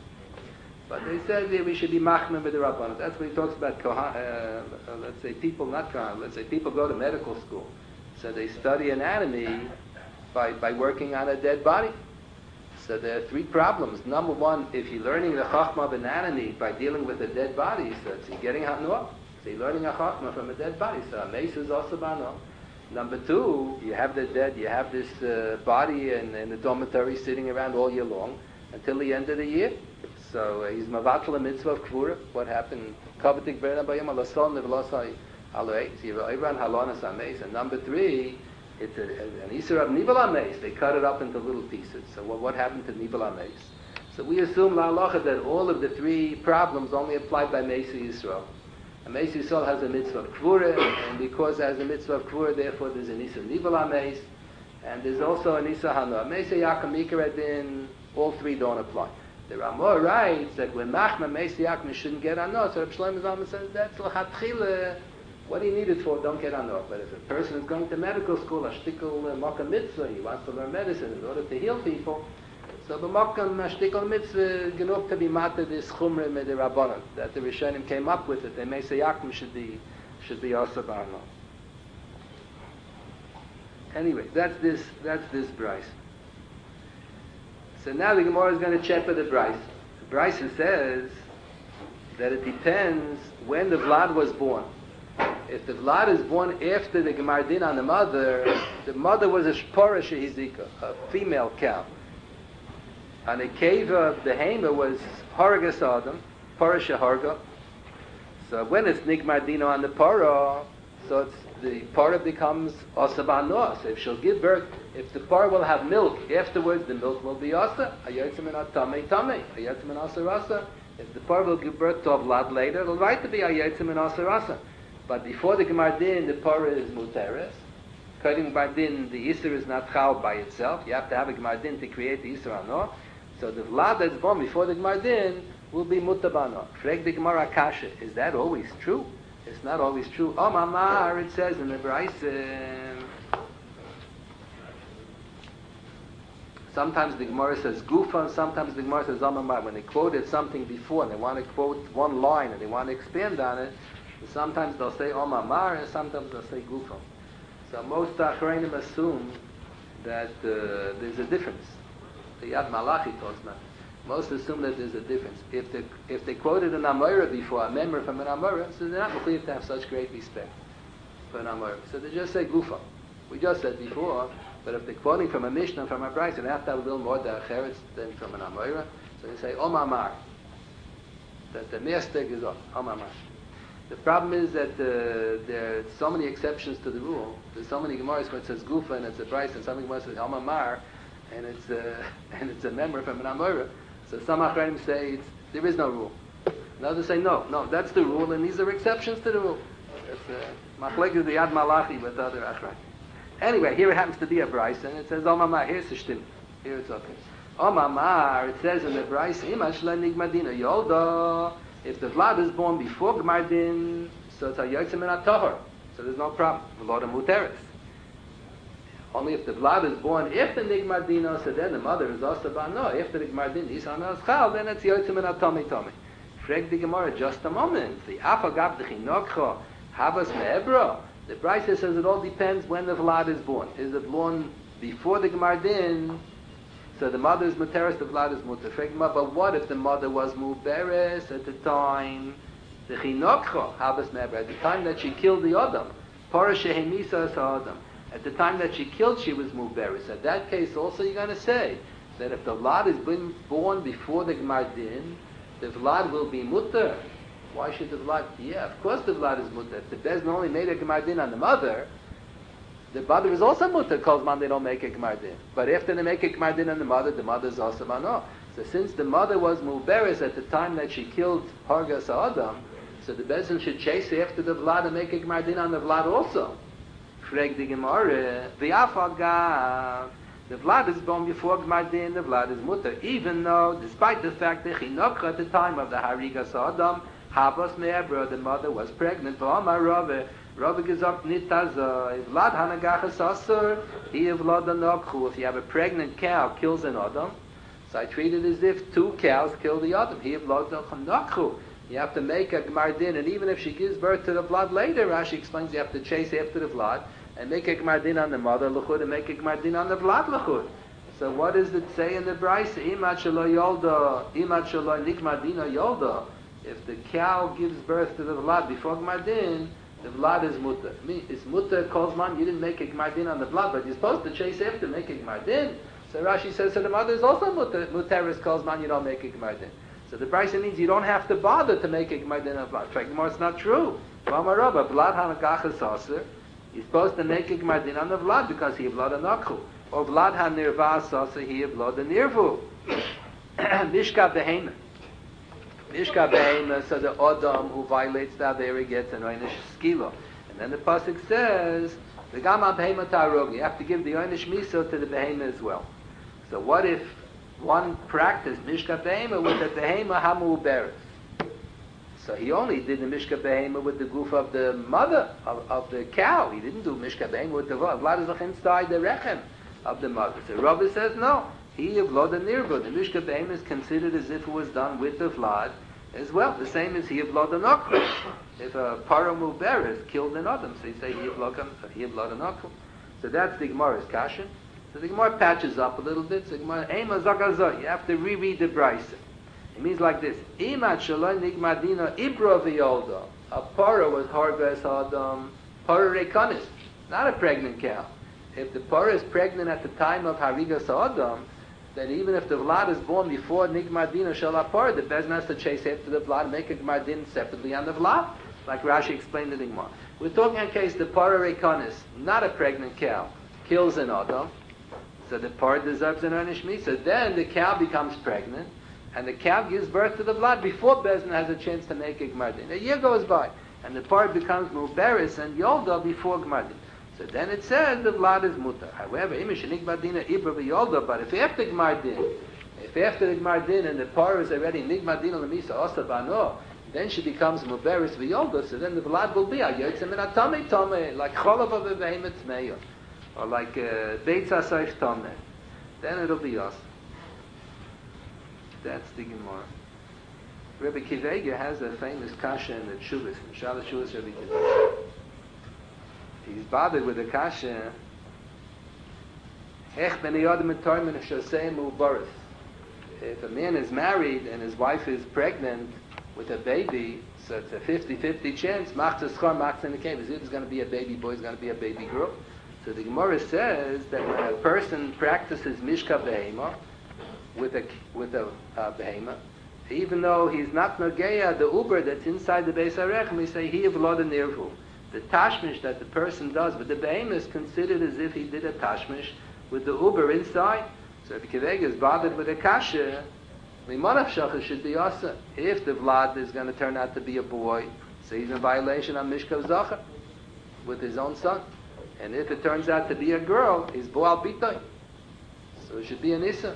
But they said that we should be machmir with the Rabbanon. That's what he talks about. Kohan, uh, uh, let's say people, not Kohan, let's say people go to medical school. So they study anatomy by, by working on a dead body. So there are three problems. Number one, if you're learning the Chachma of anatomy by dealing with a dead body, so it's you're getting Hanua. So you're learning a Chachma from a dead body. So a mace is also Bano. Number two, you have the dead, you have this uh, body in, in the dormitory sitting around all year long until the end of the year. So uh, he's mavatal a mitzvah of kvura. What happened? Kavatik berna bayam alason levelosai aloei. So you have Iran halonas ameis. And number three, it's a, an isur of nibal ameis. They cut it up into little pieces. So what, what happened to nibal ameis? So we assume la halacha that all of the three problems only apply by Mesi Yisrael. And Mesi Yisrael has a mitzvah of kvura, and because it has a mitzvah of kvura, therefore there's an isur nibal ameis, and there's also an isur hana. Mesi yakum ikar adin, all three don't apply. The Ramah writes that when machma Mesi yakum shouldn't get hana, so Reb Shlomo Zalman says that's l'chatchila. What he needed for, don't get hana. But if a person is going to medical school, a shtikol makkah mitzvah, he wants to learn medicine in order to heal people. So b'makam shtikol mitzvah genug to be matter this chumre med the rabbanon that the Rishonim came up with it. They may say yakum should be should be also barno. Anyway, that's this that's this Bryce. So now the Gemara is going to check with the Bryce. The Bryce says that it depends when the Vlad was born. If the Vlad is born after the Gemar Din on the mother, the mother was a shpora shehizika, a female cow. And the cave of the Hamer was Haragas Adam, Parasha Harga. So when it's Nigmar Dino on the Para, so it's, the Para becomes Osabano. So if she'll give birth, if the Para will have milk, afterwards the milk will be Osa. Ayotzim and Atame Tame. Ayotzim and Osa Rasa. If the Para will give birth to a Vlad later, it'll right to be Ayotzim and Osa Rasa. But before the Gemar Din, the Para is Muteres. Cutting by Din, the Isser is not Chal by itself. You have to have a Gemar Din to create the Isser Ano. So the Vlad that's born before the Gemar Din will be Mutabano. Freg the Gemara Kasha. Is that always true? It's not always true. Oh, Mamar, it says in the Bryce. Sometimes the Gemara says Gufa, sometimes the Gemara says Amamar. When they quoted something before and they want to quote one line and they want to expand on it, sometimes they'll say Omamar and sometimes they'll say Gufa. So most Achreinim assume that uh, there's a difference. The Yad Malachi talks about. Most assume that there's a difference. If they if they quoted an Amora before, a memory from an Amora, so they're not believed to have such great respect for an Amora. So they just say Gufa. We just said before, but if they're quoting from a Mishnah, from a Bryce, they have to have a little more Da'acheretz than from an Amora. So they say Omamar. That the Me'asteg is on. Omamar. The problem is that uh, there are so many exceptions to the rule. There's so many Gemaras where it says Gufa and it's a Bryce, and some Gemaras says Omamar, and it's a, and it's a member from an Amora. So some Achraim say it's, there is no rule. And others say no, no, that's the rule, and these are exceptions to the rule. It's Machlek is the Yad Malachi with other Achraim. Anyway, here it happens to be a Bryce, and it says Omamar. Here's the shtim. Here it's okay. Omamar, it says in the Bryce, Imash la nigmadina yolda. If the Vlad is born before Gmardin, so it's a Yotzim and a Tohar. So there's no problem. Vlad and Muteris. Only if the Vlad is born after Nigmardino, so then the mother is also Bano. After the Gmardin, Isana is Chal, then it's Yotzim and a Tomi Tomi. Frag the Gemara, just a moment. The Afagab the Chinokcho, Habas Me'ebro. The Bryce says it all depends when the Vlad is born. Is it born before the Gmardin? So the mother is Muteris, the Vlad is Muter. But what if the mother was Muberes at the time? The Chinokcho, Habas Me'ebro. At the time that she killed the Adam. Parasha Hemisa as Adam. At the time that she killed, she was Muberis. At that case, also you're going to say that if the Vlad is been born before the Gmardin, the Vlad will be Mutter. Why should the Vlad? Yeah, of course the Vlad is Mutter. If the Bezdin only made a Gmardin on the mother, the mother is also Mutter, because man they don't make a Gmardin. But after they make a Gmardin on the mother, the mother is also Mano. So since the mother was Muberis at the time that she killed Hargas Adam, so the Bezdin should chase after the Vlad and make a Gmardin on the Vlad also. Frag the Gemara, the Afagav, the Vlad is born before Gmardin, the Vlad is Mutter, even though, despite the fact that Chinokha at the time of the Harigas Adam, Habas Me'ebra, the mother was pregnant, V'amar Rave, Rave gesagt, Nitaza, if Vlad Hanagachas Asur, he Vlad Anokhu, if you have a pregnant cow, kills an Adam, so I treat it as if two cows kill the Adam, he Vlad Anokhu. You have to make a Gmardin, and even if she gives birth to the Vlad later, Rashi explains you have to chase after the Vlad, and make a Gmardin on the mother, L'chud, and make a Gmardin on the Vlad, L'chud. So what does it say in the Bryce? Imat shelo yolda, imat shelo nikmardina yolda. If the cow gives birth to the Vlad before Gmardin, the vlad is mutter. I mean, it's mutter calls man, you didn't make a gmardin on the vlad, but you're supposed to chase after, make a gmardin. So Rashi says, so the mother is also mutter, mutteris calls man, you don't make a gmardin. So the brisa means you don't have to bother to make a gmardin on vlad. In fact, more it's not true. V'amarabba, vlad hanagachas aser, you're supposed to make a gmardin on the vlad because he vlad anakhu. Or vlad hanirvas aser, he vlad anirvu. Mishka behema. Mishka behema, so the Adam who violates the Avera gets an Oynish skilo. And then the Pasuk says, the Gama behema tarog, you have to give the Oynish miso to the behema as well. So what if one practiced Mishka behema with the behema hamu beres? So he only did the Mishka behema with the goof of the mother, of, of the cow. He didn't do Mishka behema with the vlad. Vlad is inside the rechem of the mother. So Rabbi says, no. He vlad and nirva. The Mishka behema is considered as if it was done with the vlad as well. The same as he vlad and okra. If a paramu beres killed an adam, so you say he vlad and okra. So that's the Gemara's kasha. So the Gemara patches up a little bit. So the Gemara, Ema zagaza. You have to reread the brisa. It means like this: Imat shaloi nigmadina ibra v'yolda. A para was hargas adam. Para rekanis, not a pregnant cow. If the para is pregnant at the time of harigas adam, then even if the vlad is born before nigmadina shel apar, the bezin has to chase after the vlad and make a gmardin separately on the vlad, like Rashi explained in the Gemara. We're talking in case the para rekanis, not a pregnant cow, kills an adam, so the para deserves an earnish meat. So then the cow becomes pregnant, and the cow gives birth to the vlad before bezin has a chance to make a gmardin. A year goes by, and the para becomes muberis and yolda before gmardin. So then it says the vlad is mutar. However, imish nigmadina ibra v'yolda. But if after gmardin, if after the gmardin and the par is already nigmadina lemisa osa bano, then she becomes muberis v'yolda. So then the vlad will be a yotzem min atame tame, like cholav of a behemoth tmeya, or like beitz asayf tame. Then it'll be us. That's the Gemara. Rabbi Kivega has a famous kasha in the Tshuvas, in Shalat Tshuvas Rabbi Kivega. He's bothered with the kasha. If a man is married and his wife is pregnant with a baby, so it's a fifty-fifty chance. Machzah schar, machzah in the cave. Is it going to be a baby boy? Is going to be a baby girl? So the Gemara says that when a person practices mishka behema with a with a uh, behema, even though he's not nogeya the uber that's inside the beis harechem, we say he v'lo nirvu. The tashmish that the person does with the behemoth is considered as if he did a tashmish with the uber inside. So if Kivega is bothered with a kasha, limonaf shacha should be asa. If the vlad is going to turn out to be a boy, so he's in violation of mishkav zachar with his own son. And if it turns out to be a girl, he's boal bitay. So it should be an issa.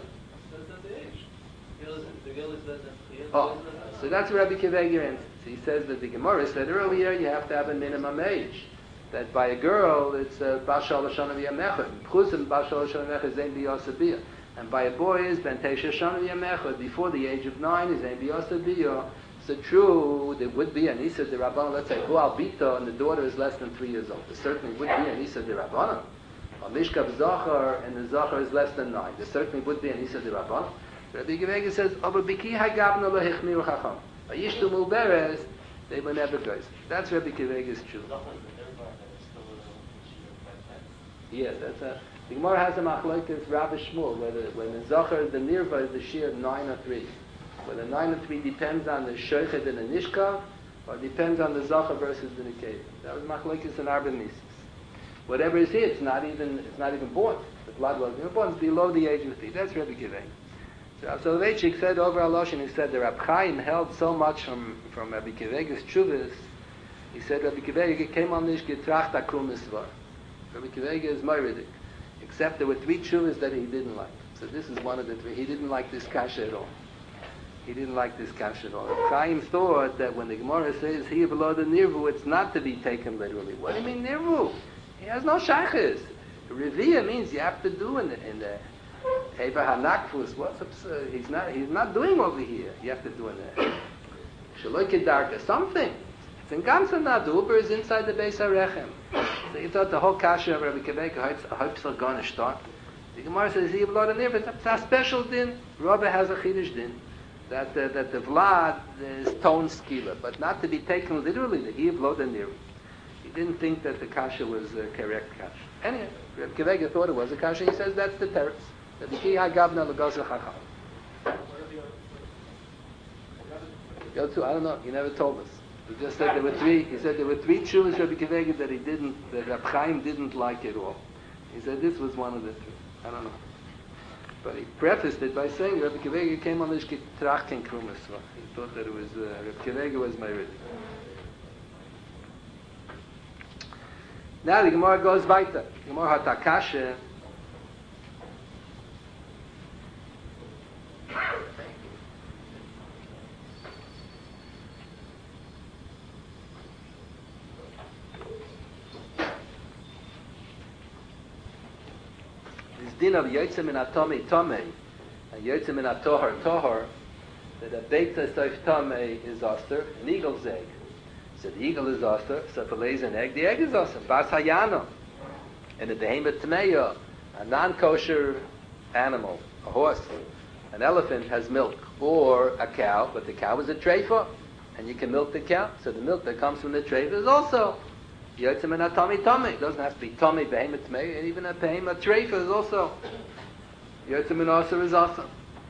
Oh, so that's what Rabbi Kivega answers. He says that the Gemara said earlier you have to have a minimum age. That by a girl it's bashal shana v'yamechad. Chusim bashal shana v'yamechad zayin b'yasabiyah. And by a boy is ben teisha shana v'yamechad. Before the age of nine is zayin b'yasabiyah. So true, there would be an isa de rabbanon. Let's say Bual Bita and the daughter is less than three years old. There certainly would be an isa de rabbanon. Or mishkav zachar and the zachar is less than nine. There certainly would be an isa de rabbanon. Rabbi Kivega says, "Aber biki hagavna lo hechmiru chacham." Ayishtu muberes, they were never guys. That's Rabbi Kivega's truth. Yes, that's a. The Gemara has a machlokes Rabbi Shmuel, whether when the zachar the nirva is the shear nine or three. Whether nine or three depends on the shoichet and the nishkav, or depends on the zachar versus the nikev. That was machlokes in Arba Mises. Whatever is here, it's not even it's not even born. The blood wasn't even born. It's below the age of three. That's Rabbi Kivega. So Soloveitchik said over Aloshin, he said the Rab Chaim held so much from, from Rabbi Kivega's Tshuvas. He said Rabbi Kivega came on this getracht akum misvar. Rabbi Kivega is Moiridik. Except there were three Tshuvas that he didn't like. So this is one of the three. He didn't like this kasha at all. He didn't like this kasha at all. Rab Chaim thought that when the Gemara says he below the nirvu, it's not to be taken literally. What do you mean nirvu? He has no shaykhis. Revia means you have to do in the, in the Eva Hanakfus, what's uh, he's not he's not doing over here. You have to do in there. Shaloike Darka, something. It's in Gamsa the Uber is inside the Beis HaRechem. So you thought the whole kasha of Rabbi Kivega hopes are going to start. The Gemara says he blood and nirva. It's a special din. Rabbi has a chidush din that uh, that the vlad is tone skila, but not to be taken literally. The he blood and nirva. He didn't think that the kasha was a correct kasha. Anyway, Reb Akiva Eiger thought it was a kasha. He says that's the teretz. That the ki hagavna l'gozel chacham. Go to, I don't know. He never told us. He just said there were three. He said there were three chuvas Reb Akiva Eiger that he didn't, that Reb Chaim didn't like at all. He said this was one of the three. I don't know. But he prefaced it by saying Reb Akiva Eiger came on this getrachten krumas. He thought that it was uh, Reb Akiva Eiger was Merid. Now the Gemara goes weiter. The Gemara hat a kasha. This din of Yotze min Atomi Tomei and Yotze min Atohar Tohar, that a Beita Soif Tomei is Oster, an eagle's egg. So the eagle is Oster, so if it lays an egg, the egg is Oster. Bas Hayano. And the Behemoth Tameya, a non-kosher animal, a horse, an elephant has milk, or a cow, but the cow is a treifa, and you can milk the cow. So the milk that comes from the treifa is also Yotze min Atomi Tomei. It doesn't have to be Tomei Behemoth Tameya, and even a Behemoth treifa is also Yotze min Oser is also.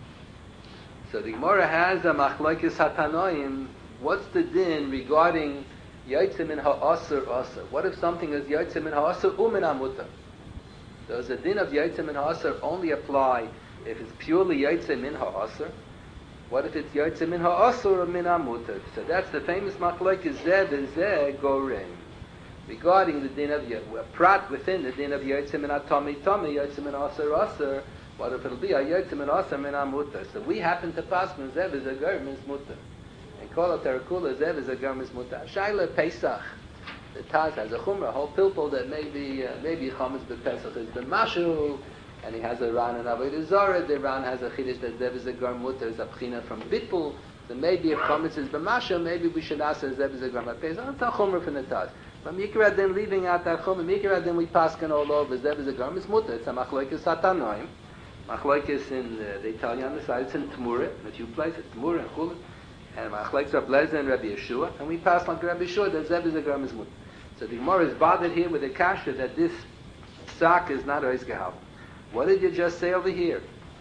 So the Gemara has a machlokes hatanoim. What's the din regarding Yotze min ha'aser aser? What if something is Yotze min ha'aser u'min ha'mutar? Does the din of Yotze min ha'aser only apply if it's purely Yotze min ha'aser? What if it's Yotze min ha'aser or min ha'mutar? So that's the famous machlokes zeh v'zeh gorem. Regarding the din of Yotze, prat within the din of Yotze min ha'tomi tomi, Yotze min ha'aser aser, what if it'll be a Yotze min ha'aser min ha'mutar? So we happen to pass min zeh v'zeh gorem is mutar. Kol terakula zev is a garmis mutar. Shaila Pesach, the Taz has a chumrah, a whole pilpul that maybe uh, maybe chametz b'Pesach is b'mashu, and he has a ran and avodah zarah. The ran has a chiddush that zev is a gar mutar, is a pchina from bitpul. So maybe if chametz is b'mashu, maybe we should ask zev is a gar b'Pesach. That's a chumrah from the Taz. But mikra then leaving out that chumrah, mikra then we paskin all over zev is a garmis mutar. It's a machlokes satanoim. Machlokes in uh, they tell you on the side it's in Tmura, in a few places, Tmura and Chulin. And Machlekes Rabbi Lezer and Rabbi Yeshua, and we pass like Rabbi Yeshua that Zev is a garmis mutar. So the Gemara is bothered here with the kasha that this sack is not ois gehal. What did you just say over here?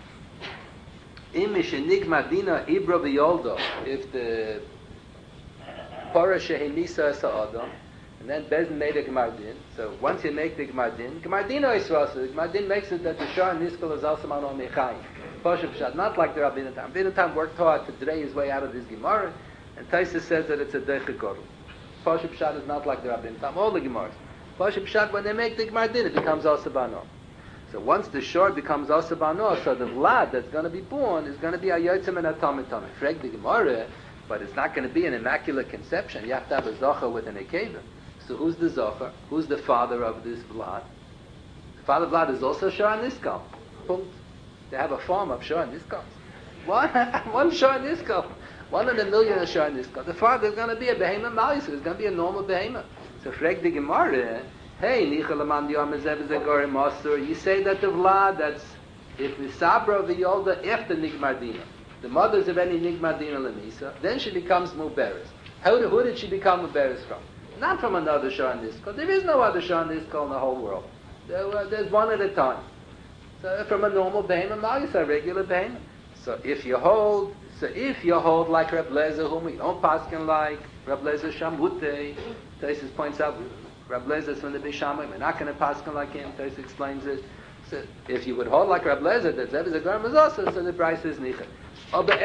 Im mishenigma dina ibra v'yoldo, if the parah shehenisa sa'adam, and then Bezin made a Gemardin. So once you make the Gemardin, Gemardin ois rasa. The Gemardin makes it that the Shah Niskal is also man on Mechayim. Not like the Rabbeinu Tam. Rabbeinu Tam worked hard to dray his way out of this Gemara, and Taisa says that it's a Deiche Gorel. Pasha Pshat is not like the Rabbeinu Tam. All the Gemaras. Pasha Pshat, when they make the Gemara din, it becomes Asabano. So once the shor becomes Asabano, so the Vlad that's going to be born is going to be a Yotzim and a Tomitom. Frag the Gemara, but it's not going to be an immaculate conception. You have to have a Zohar with an Akeva. So who's the Zohar? Who's the father of this Vlad? The father of Vlad is also Shor and Niskal. Punkt. They have a farm of Shor and Niskal. One, one Shor and Niskal. One in a million of Shor and Niskal. The father is going to be a behemoth Malis. It's going to be a normal behemoth. So frag the Gemara, hey, Nichalaman Diyom Ezev Zegorim Osur, you say that the Vlad, that's, if the Sabra of the Yolda after Nigmardina, the mothers of any Nigmardina Lamisa, then she becomes Muberes. How, who did she become Muberes from? Not from another Shor and Niskal. There is no other Shor and Niskal in the whole world. There, uh, there's one at a time. So from a normal behemoth, Malis, a regular behemoth. So if you hold, so if you hold like Reb Lezer, whom we don't paskin like, Reb Lezer Shamute, Taisus points out, Reb Lezer is from the Bishamah, we're not going to paskin like him, Taisus explains it. So if you would hold like Reb Lezer, that Zev is a Garim is also, so the price is Nichet. But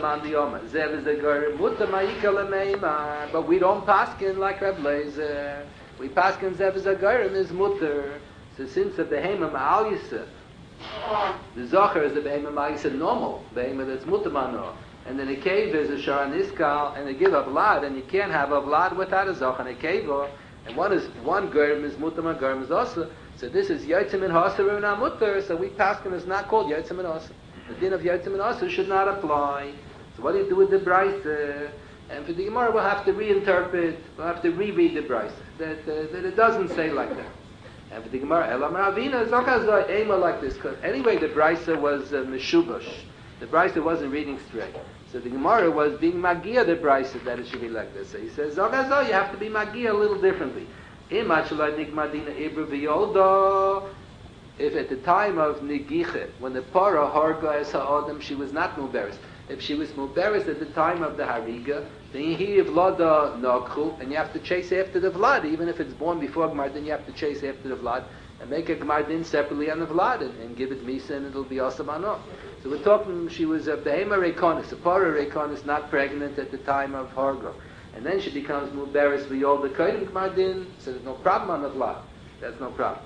we don't paskin like Reb Lezer. We paskin Zev is a Garim is mutter. So since the behemoth Ma'al Yisef, the Zohar is the behemoth Ma'al Yisef normal, behemoth that's mutter mano. And then a cave is a Shor and Niskal, and they give a Vlad, and you can't have a Vlad without a Zohar and a cave. And one is one Garim is mutter, one Garim is also. So this is Yotzim and Haser and mutter. So we paskin is not called Yotzim and Haser. The din of Yotzim and Haser should not apply. So what do you do with the Brisa? And for the Gemara, we'll have to reinterpret, we'll have to reread the Brisa. That, uh, that it doesn't say like that. And for the Gemara, Elam Ravina, Zokazoi, Ema like this. Because anyway, the Brisa was uh, Meshubash. The Brisa wasn't reading straight. So the Gemara was being Magia the Brisa, that it should be like this. So he says, Zokazoi, you have to be Magia a little differently. Im Achalai Nigmadina Ibra V'Yolda, if at the time of Nigiche, when the Para Harga as Ha'adam, she was not Muberes. If she was Muberes at the time of the Hariga, then he Vlada Nagchu, and you have to chase after the Vlad. Even if it's born before Gmardin, you have to chase after the Vlad and make a Gmardin separately on the Vlad and, and give it Misa, and it'll be Asamano. So we're talking, she was a Behema Rekonis, a Para Rekonis, not pregnant at the time of Harga. And then she becomes Muberes V'Yolda Kodim Gmardin, so there's no problem on the Vlad. That's no problem.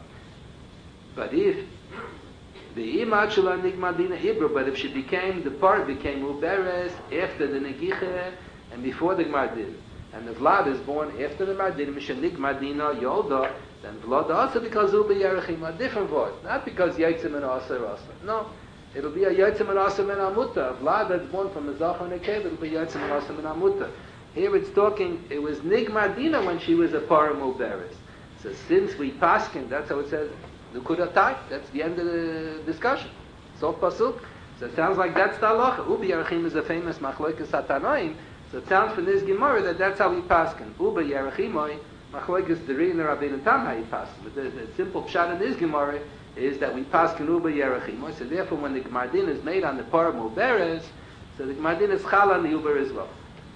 But if the Imachula Nigmadina Ibra, but if she became, the part became Muberes after the Negiche and before the Gmardin, and the Vlad is born after the Mardin, Misha Nigmadina Yolda, then Vlad also because Uba Yerechim, a different word. Not because Yitzim and Asa Asa. No. It'll be a Yitzim and Asa and Amuta. A Vlad that's born from the Zachar and Akev, it'll be Yitzim and Asa and Amuta. Here it's talking, it was Nigmadina when she was a Para Muberes. So since we paskin, that's how it says, Nukudatai, that's the end of the discussion. Sof Pasuk. So it sounds like that's the halacha. Ubi Yerachim is a famous Machloikas Hatanoim. So it sounds from this Gemara that that's how we paskin. Ubi Yerachimoi, Machloikas Deri and the Rabbeinu Tam how you paskin. But the, the simple pshat in this Gemara is that we paskin Ubi Yerachimoi. So therefore when the Gemardin is made on the Parah Muberes, so the Gemardin is chal on the Uber as well.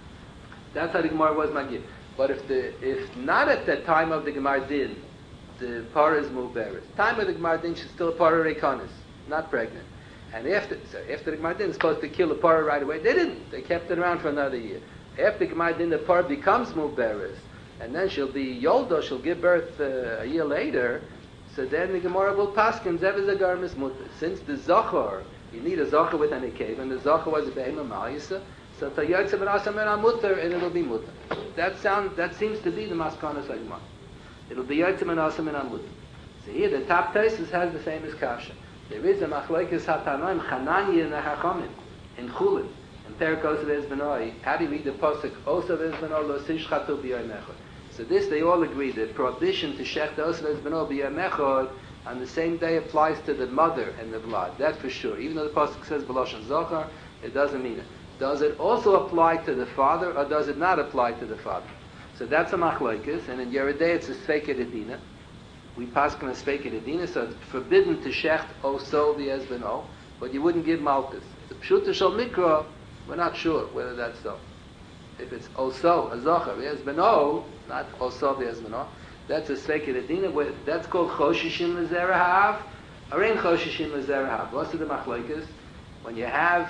That's how the Gemara was magid. But if the if not at the time of the Gemardin, the Parah is Muberes. Time of the Gemardin, she's still a Parah Rekonis, not pregnant. And after, so after the Gemardin is supposed to kill the Parah right away, they didn't. They kept it around for another year. After the Gemardin, the Parah becomes Muberes, and then she'll be Yoldo, she'll give birth uh, a year later, so then the Gemara will paskin, Zev is a garmis mutter. Since the Zohar, you need a Zohar with an Akev, and the Zohar was a Behema Ma'isa, so to Yotzim and Asam and Mutter, and it'll be mutter. That sound, that seems to be the Maskana Sagman. It'll be Yotzim and Asam and Mutter. So here, the top tesis has the same as Kasha. There is a Machlekes Hatanoim, Chananya and Hachamim, in Chulin, in Perikos of Ezbenoi. How do you read the Pasuk, Osav Ezbenoi, Lo Sishchatu B'Yom Echad? So this, they all agree, the prohibition to Shech the Osav Ezbenoi B'Yom Echad on the same day applies to the mother and the blood. That's for sure. Even though the Pasuk says B'Loshan Zohar, it doesn't mean it. Does it also apply to the father, or does it not apply to the father? So that's a machlokes, and in Yeridei it's a Sveiked Edina. We pass on a Sveiked Edina, so it's forbidden to shecht oso v'yezbeno, but you wouldn't give malchus. The pshuta shel mikra, we're not sure whether that's so. If it's oso, a zocher, v'yezbeno, not oso v'yezbeno, that's a Sveiked Edina, that's called choshishim l'zerahav, or in choshishim l'zerahav. What's the machlokes? When you have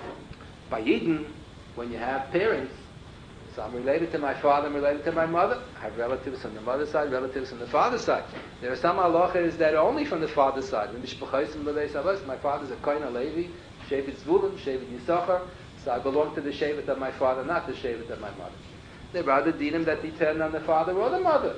by Yidden, when you have parents, so I'm related to my father, I'm related to my mother. I have relatives on the mother's side, relatives on the father's side. There are some halachas that are only from the father's side. My father's a Kohen Levi, Shevet Zvulun, Shevet Yisachar, so I belong to the Shevet of my father, not the Shevet of my mother. There are other dinim that depend on the father or the mother.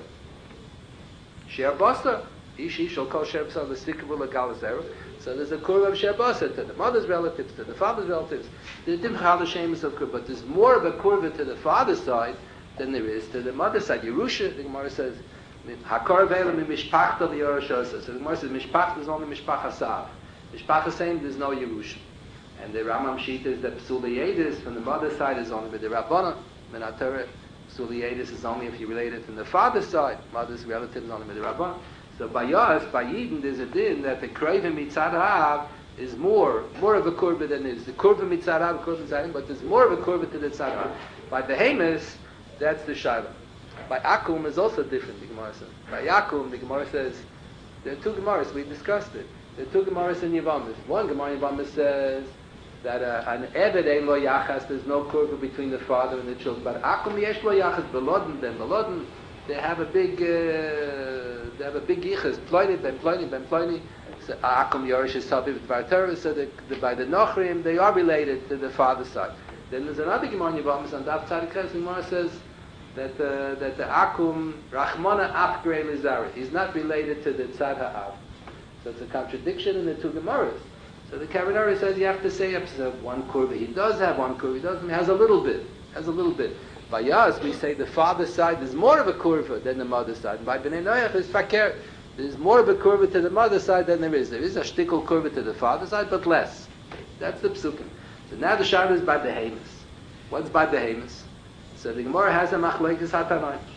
Sher Basa, Ish Ish shall call Sher Basa v'stikavul legalazeru. So there's a kurva of Sher Basa to the mother's relatives, to the father's relatives. There's different halashemus of kurva, but there's more of a kurva to the father's side than there is to the mother's side. Yerusha, the Gemara says, Hakar ve'ela mi mishpachta v'yoroshosa. So the Gemara says, mishpachta is only mishpach hasav. Mishpach hasav, there's no Yerusha. And the Rambam Shita is that Psula Yedis from the mother's side is only with the Rabbana. Menatara, Psula Yedis is only if you relate it from the father's side. Mother's relative is only with the Rabbana. So by Yas, by Yidin, there's a din that the Krevim Mitzad Ha'av is more, more of a kurva than is. The kurva Mitzad Ha'av, kurva Mitzad, but there's more of a kurva to the Tzad Ha'av. By Behemoth, that's the Shaila. By Akum is also different, the Gemara says. By Akum, the Gemara says, there are two Gemaras, we discussed it. There are two Gemaras in Yavamis. One Gemara in Yavamis says that uh, an Eved Ein Lo Yachas, there's no kurva between the father and the children. But Akum Yesh Lo Yachas, Belodin, then Belodin, they have a big, uh, they have a big yichas. Ploini, ben Ploini, ben Ploini. So Akum Yorish is Sabiv Tvartera. So the, the, by the Nochrim, they are related to the father's side. Then there's another Gemara in Yavamis on Daf Tzadik Ches. The Gemara says that uh, that the Akum Rachmana Afgrei Lizari. He's not related to the Tzad Ha'av. So it's a contradiction in the two Gemaras. So the Kavanari says you have to say one kurva. He does have one kurva. He doesn't. He has a little bit. Has a little bit. By Yaz, we say the father's side is more of a kurva than the mother's side. And by Bnei Noach, it's fakir. There's more of a kurva to the mother's side than there is. There is a shtickle kurva to the father's side, but less. That's the psukim. So now the shara is by Behemoth. What's by Behemoth? So the Gemara has a machlekes hatanoim.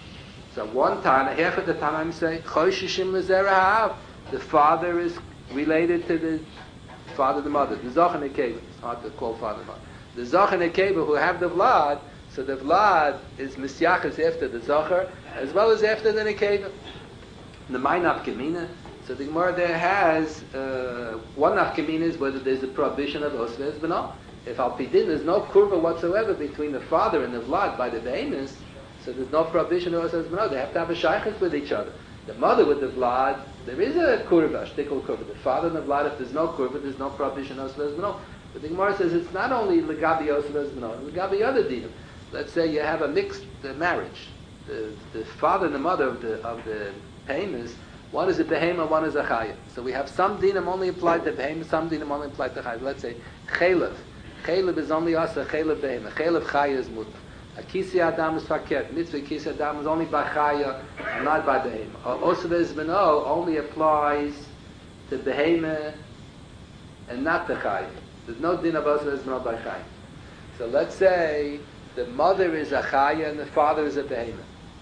So one time, half of the time I'm saying, Choshishim L'Zera Ha'av. The father is related to the father, the mother. The Zoch and the Keva. It's hard to call father and mother. The Zoch and the Keva who have the Vlad, so the Vlad is Misyachas after the Zocher, as well as after the Nekeva. The Mai Nafkamina. So the Gemara there has, uh, one Nafkamina is whether there's a prohibition of Osvez B'no. If Al Pidin, there's no kurva whatsoever between the father and the Vlad by the Behemoth, so there's no prohibition of Osvez B'no. They have to have a shaykhus with each other. The mother with the Vlad, there is a kurva, a shtikul kurva. The father and the Vlad, if there's no kurva, there's no prohibition of Osvez B'no. But the Gemara says it's not only Legabi Osvez B'no, Legabi other dinim. Let's say you have a mixed uh, marriage. The, the father and the mother of the of the Behemoth, one is a behema, one is a chaya. So we have some dinim only applied to behema, some dinim only applied to chaya. Let's say chaylev. Chaylev is only asa, chaylev behema. Chaylev chaya is muta. A kisi adam is faket. Mitzvah kisi adam is only by chaya, and not by behema. Osvez b'no only applies to behema and not to chaya. There's no din of osvez b'no by chaya. So let's say the mother is a chaya and the father is a behema.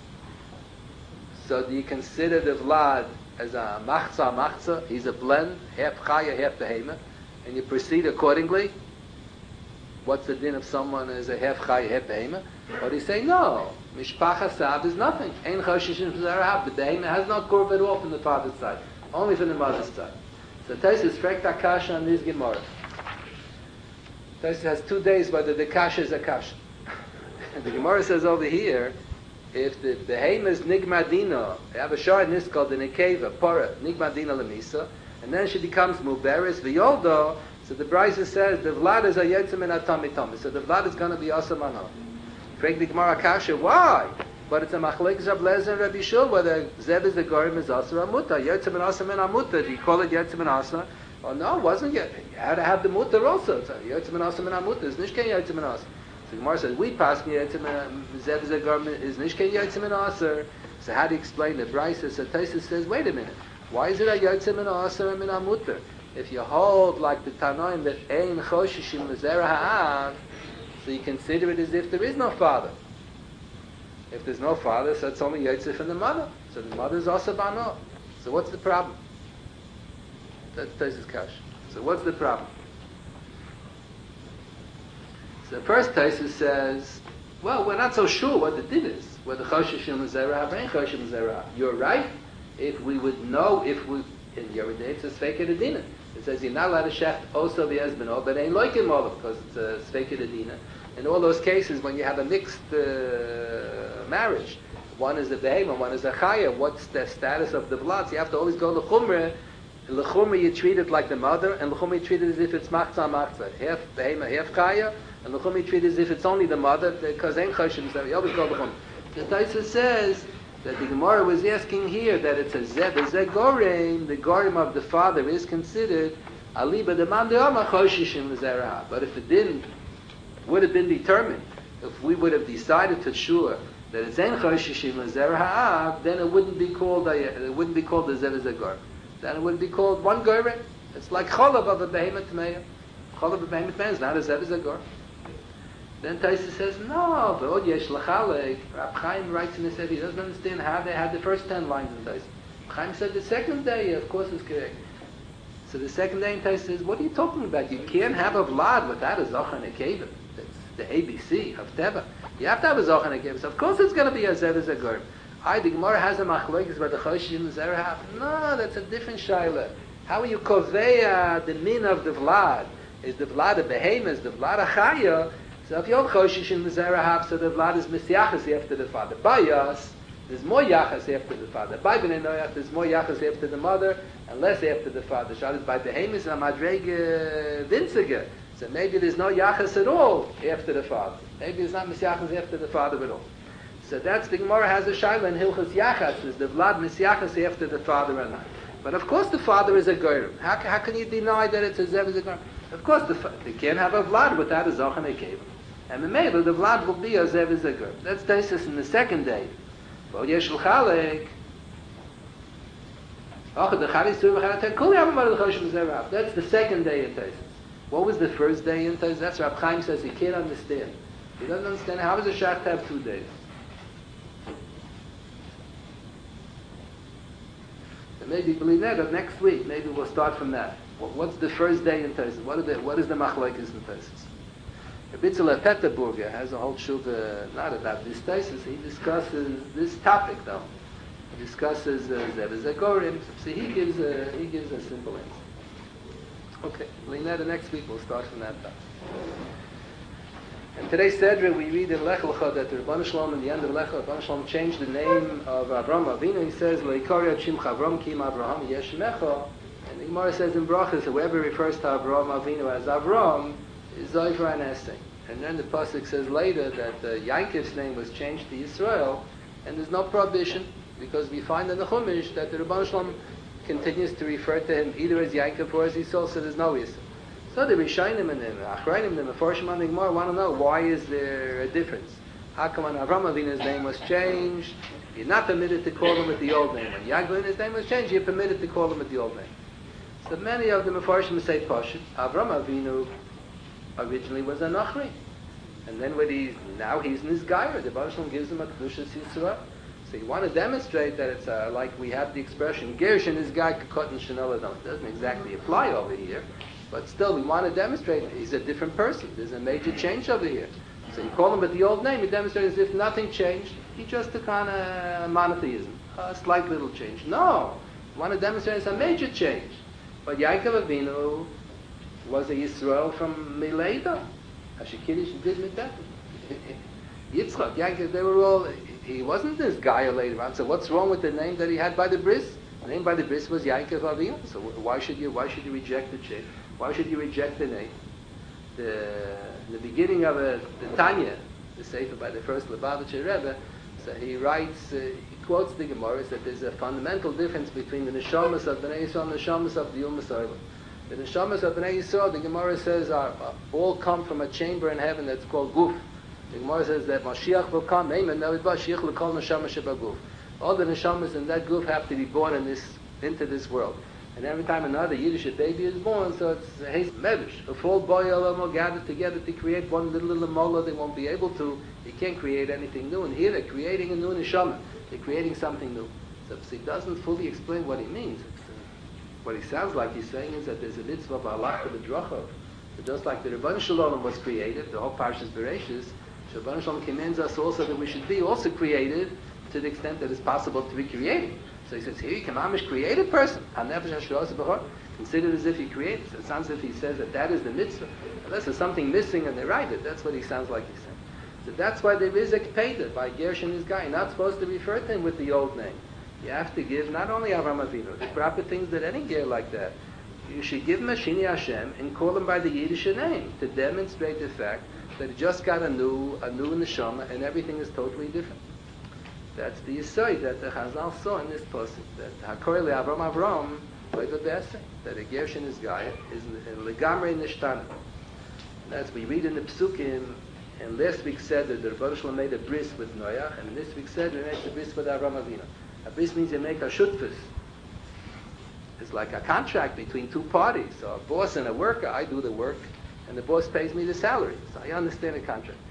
So do you consider the Vlad as a machza machza? He's a blend, half chaya, half behema, and you proceed accordingly. What's the din of someone as a half chaya, half behema? Or do you say no? Mishpacha sab is nothing. Ein choshishin f'zarahab. The behema has no kurv at all from the father's side, only from the mother's side. So Taisus frekt akasha on this Gemara. Taisus has two days whether the kasha is a kasha. The Gemara says over here, if the behema is nigmadina, they have a shar in this called the nekeva, para, nigmadina lemisa, and then she becomes muberis, v'yoldo, so the Brisa says the vlad is a yetzim and atami tami, so the vlad is going to be asamano. Frag the Gemara kasha, why? But it's a machlek Rav Lezer and Rabbi Shul, whether zeb is the gorim is asa or muta, yetzim and asam and amuta, do you call it yetzim and asa? Oh no, it wasn't yet. You had to have the muta also, so yetzim and asam and amuta, it's nishken yetzim and asa. So the Gemara says, we pass me Yetzim Zeb is a garment, is Nishken Yetzim and Aser. So how do you explain the Brisa? So Taisus says, wait a minute, why is it a Yetzim and Aser and Amutter? If you hold like the Tanoim that Ein Choshishim L'Zera Ha'av, so you consider it as if there is no father. If there's no father, so it's only Yetzim from the mother. So the mother is also Bano. So what's the problem? That's Taisus Kash. So what's the problem? So the first Taisus says, well, we're not so sure what the din is, whether Choshishim L'Zera or ain't Choshishim L'Zera. You're right. If we would know, if we, in Yeridei, it says Sveiked Adina. It says you're not allowed to shecht also the Ezbeno, but ain't like him all because it's a Sveiked Adina. In all those cases, when you have a mixed uh, marriage, one is a behema, one is a chaya, what's the status of the blood? So you have to always go to Chumrah. In L'chumrah you treat it like the mother, and L'chumrah you treat it as if it's machza machza. Half behema, half chaya. And the Chumi treat as if it's only the mother, because ain't Choshim, so you always call the Chum. The Taisa says that the Gemara was asking here that it's a Zeb, a Zegorim, the Gorim of the father is considered Aliba the Man de Oma Choshishim L'Zera. But if it didn't, would have been determined, if we would have decided for sure that it's ain't Choshishim L'Zera, then it wouldn't be called a, it wouldn't be called the Zeb Zegorim. Then it would be called one Gorim. It's like Cholav of a Behemoth Meya. Cholav of a Behemoth Meya is not a Zeb Zegorim. Then Taisa says, no, but yesh lachalek. Rab Chaim writes in his head, he doesn't understand how they had the first ten lines in Taisa. Chaim said the second day, of course, is correct. So the second day in Taisa says, what are you talking about? You can't have a vlad without a zoch and a kevim. That's the A B C of Teva. You have to have a zoch and a kevim. So of course it's going to be a zev as a gurm. I, the Gemara has a machlokes where the choshim and zera have. No, that's a different shaila. How are you koveya the min of the vlad? Is the vlad a behema? Is the vlad a chaya? So if you have Choshish in the Zerahab, so the Vlad is Misyachas after the father. By us, there's more Yachas after the father. By Bnei Noach, there's more Yachas after the mother, and less after the father. Shad is by Behemis and Madrege Vinziger. So maybe there's no Yachas at all after the father. Maybe there's not Misyachas after the father at all. So that's, the Gemara has a Shaila in Hilchas Yachas, is the Vlad Misyachas after the father or not. But of course the father is a Goyim. How, how can you deny that it's a Zev is a Goyim? Of course the, they can't have a Vlad without a Zoch and a Kevim. And the Mela, the Vlad will be a Zev is a Gur. That's Taisus in the second day. Well, Yeshul Chalek. That's the second day in Taisus. What was the first day in Taisus? That's Rab Chaim says he can't understand. He doesn't understand how is a Shach to have two days. And maybe believe that next week, maybe we'll start from that. What's the first day in Taisus? What, the, what is the machlokes in Taisus? Bitzela Peterburger has a whole shuva, not about this Taisus, he discusses this topic though. He discusses uh, Zebes Zagorim, so he gives a, he gives a simple answer. Okay, Lina, the next week we'll start from that topic. And today's Sedra we read in Lech Lecha that the Rebbeinu Shalom, in the end of Lech Lecha, Rebbeinu Shalom changed the name of Avram Avinu. He says, Leikoria Shimcha Avram Kim Avraham Yeshmecha. And the Gemara says in Brachas, whoever refers to Avram Avinu as Avram is Zoyfer and Essay. And then the Pasuk says later that uh, Yankov's name was changed to Yisrael, and there's no prohibition, because we find in the Chumash that the Rebbeinu Shalom continues to refer to him either as Yankov or as Yisrael, so there's no Yisrael. So the Rishonim and the Achrayim, the Mefarshim on the Gemara want to know, why is there a difference? How come when Avram Avinu's name was changed, you're not permitted to call him with the old name? When Yaakov Avinu's name was changed, you're permitted to call him with the old name. So many of the Mefarshim say Pashut. Avram Avinu originally was a Nachri. And then when he's, now he's in his Gayer, the Baruch Shalom gives him a Kedushas Yisrael. So you want to demonstrate that it's uh, like we have the expression, Gershon is Guy Kakot Shanol Adam. It doesn't exactly apply over here. But still, we want to demonstrate he's a different person. There's a major change over here. So you call him with the old name, you demonstrate as if nothing changed. He just took on a monotheism, a slight little change. No, you want to demonstrate it's a major change. But Yaakov Avinu was a Yisrael from Mileda. Hashikiddush did Midat. Yitzchak, Yaakov, they were all, he wasn't this guy later on. So what's wrong with the name that he had by the bris? The name by the bris was Yaakov Avinu. So why should you, why should you reject the change? Why should you reject the name? The, the beginning of a, the Tanya, the Sefer by the first Lubavitcher Rebbe, so he writes, uh, he quotes the Gemara that there's a fundamental difference between the Neshamas of Bnei Yisrael and the Neshamas of the Ummah Yisrael. The Neshamas of Bnei Yisrael, the Gemara says, are, are all come from a chamber in heaven that's called Guf. The Gemara says that Mashiach will come, Amen, Mashiach will call Neshama Sheba Guf. All the Neshamas in that Guf have to be born in this, into this world. And every time another Yiddish baby is born, so it's a haste mevish. A full boy will gather together to create one little little mola. They won't be able to. They can't create anything new. And here they're creating a new neshama. They're creating something new. So he doesn't fully explain what he means. What he sounds like he's saying is that there's a mitzvah of Allah to the drachov. So just like the Rebbeinu Shalom was created, the whole Parshas Bereishis, so Rebbeinu Shalom commands us also that we should be also created to the extent that it's possible to be created. So he says, here you can mamish create a person. Consider it as if he created. So it sounds as if he says that that is the mitzvah. Unless there's something missing and they write it. That's what he sounds like he's saying. So that's why there is a kpeda by Gershon is guy. You're not supposed to refer to him with the old name. You have to give not only Avram Avinu, the proper things that any ger like that. You should give him a Shini Hashem and call him by the Yiddish name to demonstrate the fact that he just got a new, a new neshama and everything is totally different. That's the Yisoid that the Chazal saw in this pasuk. That Hakoyle Avram Avram, that a Gershon is Gaia is legamrei nishtana. That's we read in the Psukim. And last week said that the Rebbeinu Shalom made a bris with Noach, and this week said we made a bris with Avram Avinu. A bris means you make a shutfus. It's like a contract between two parties. So a boss and a worker, I do the work, and the boss pays me the salary. So I understand a contract.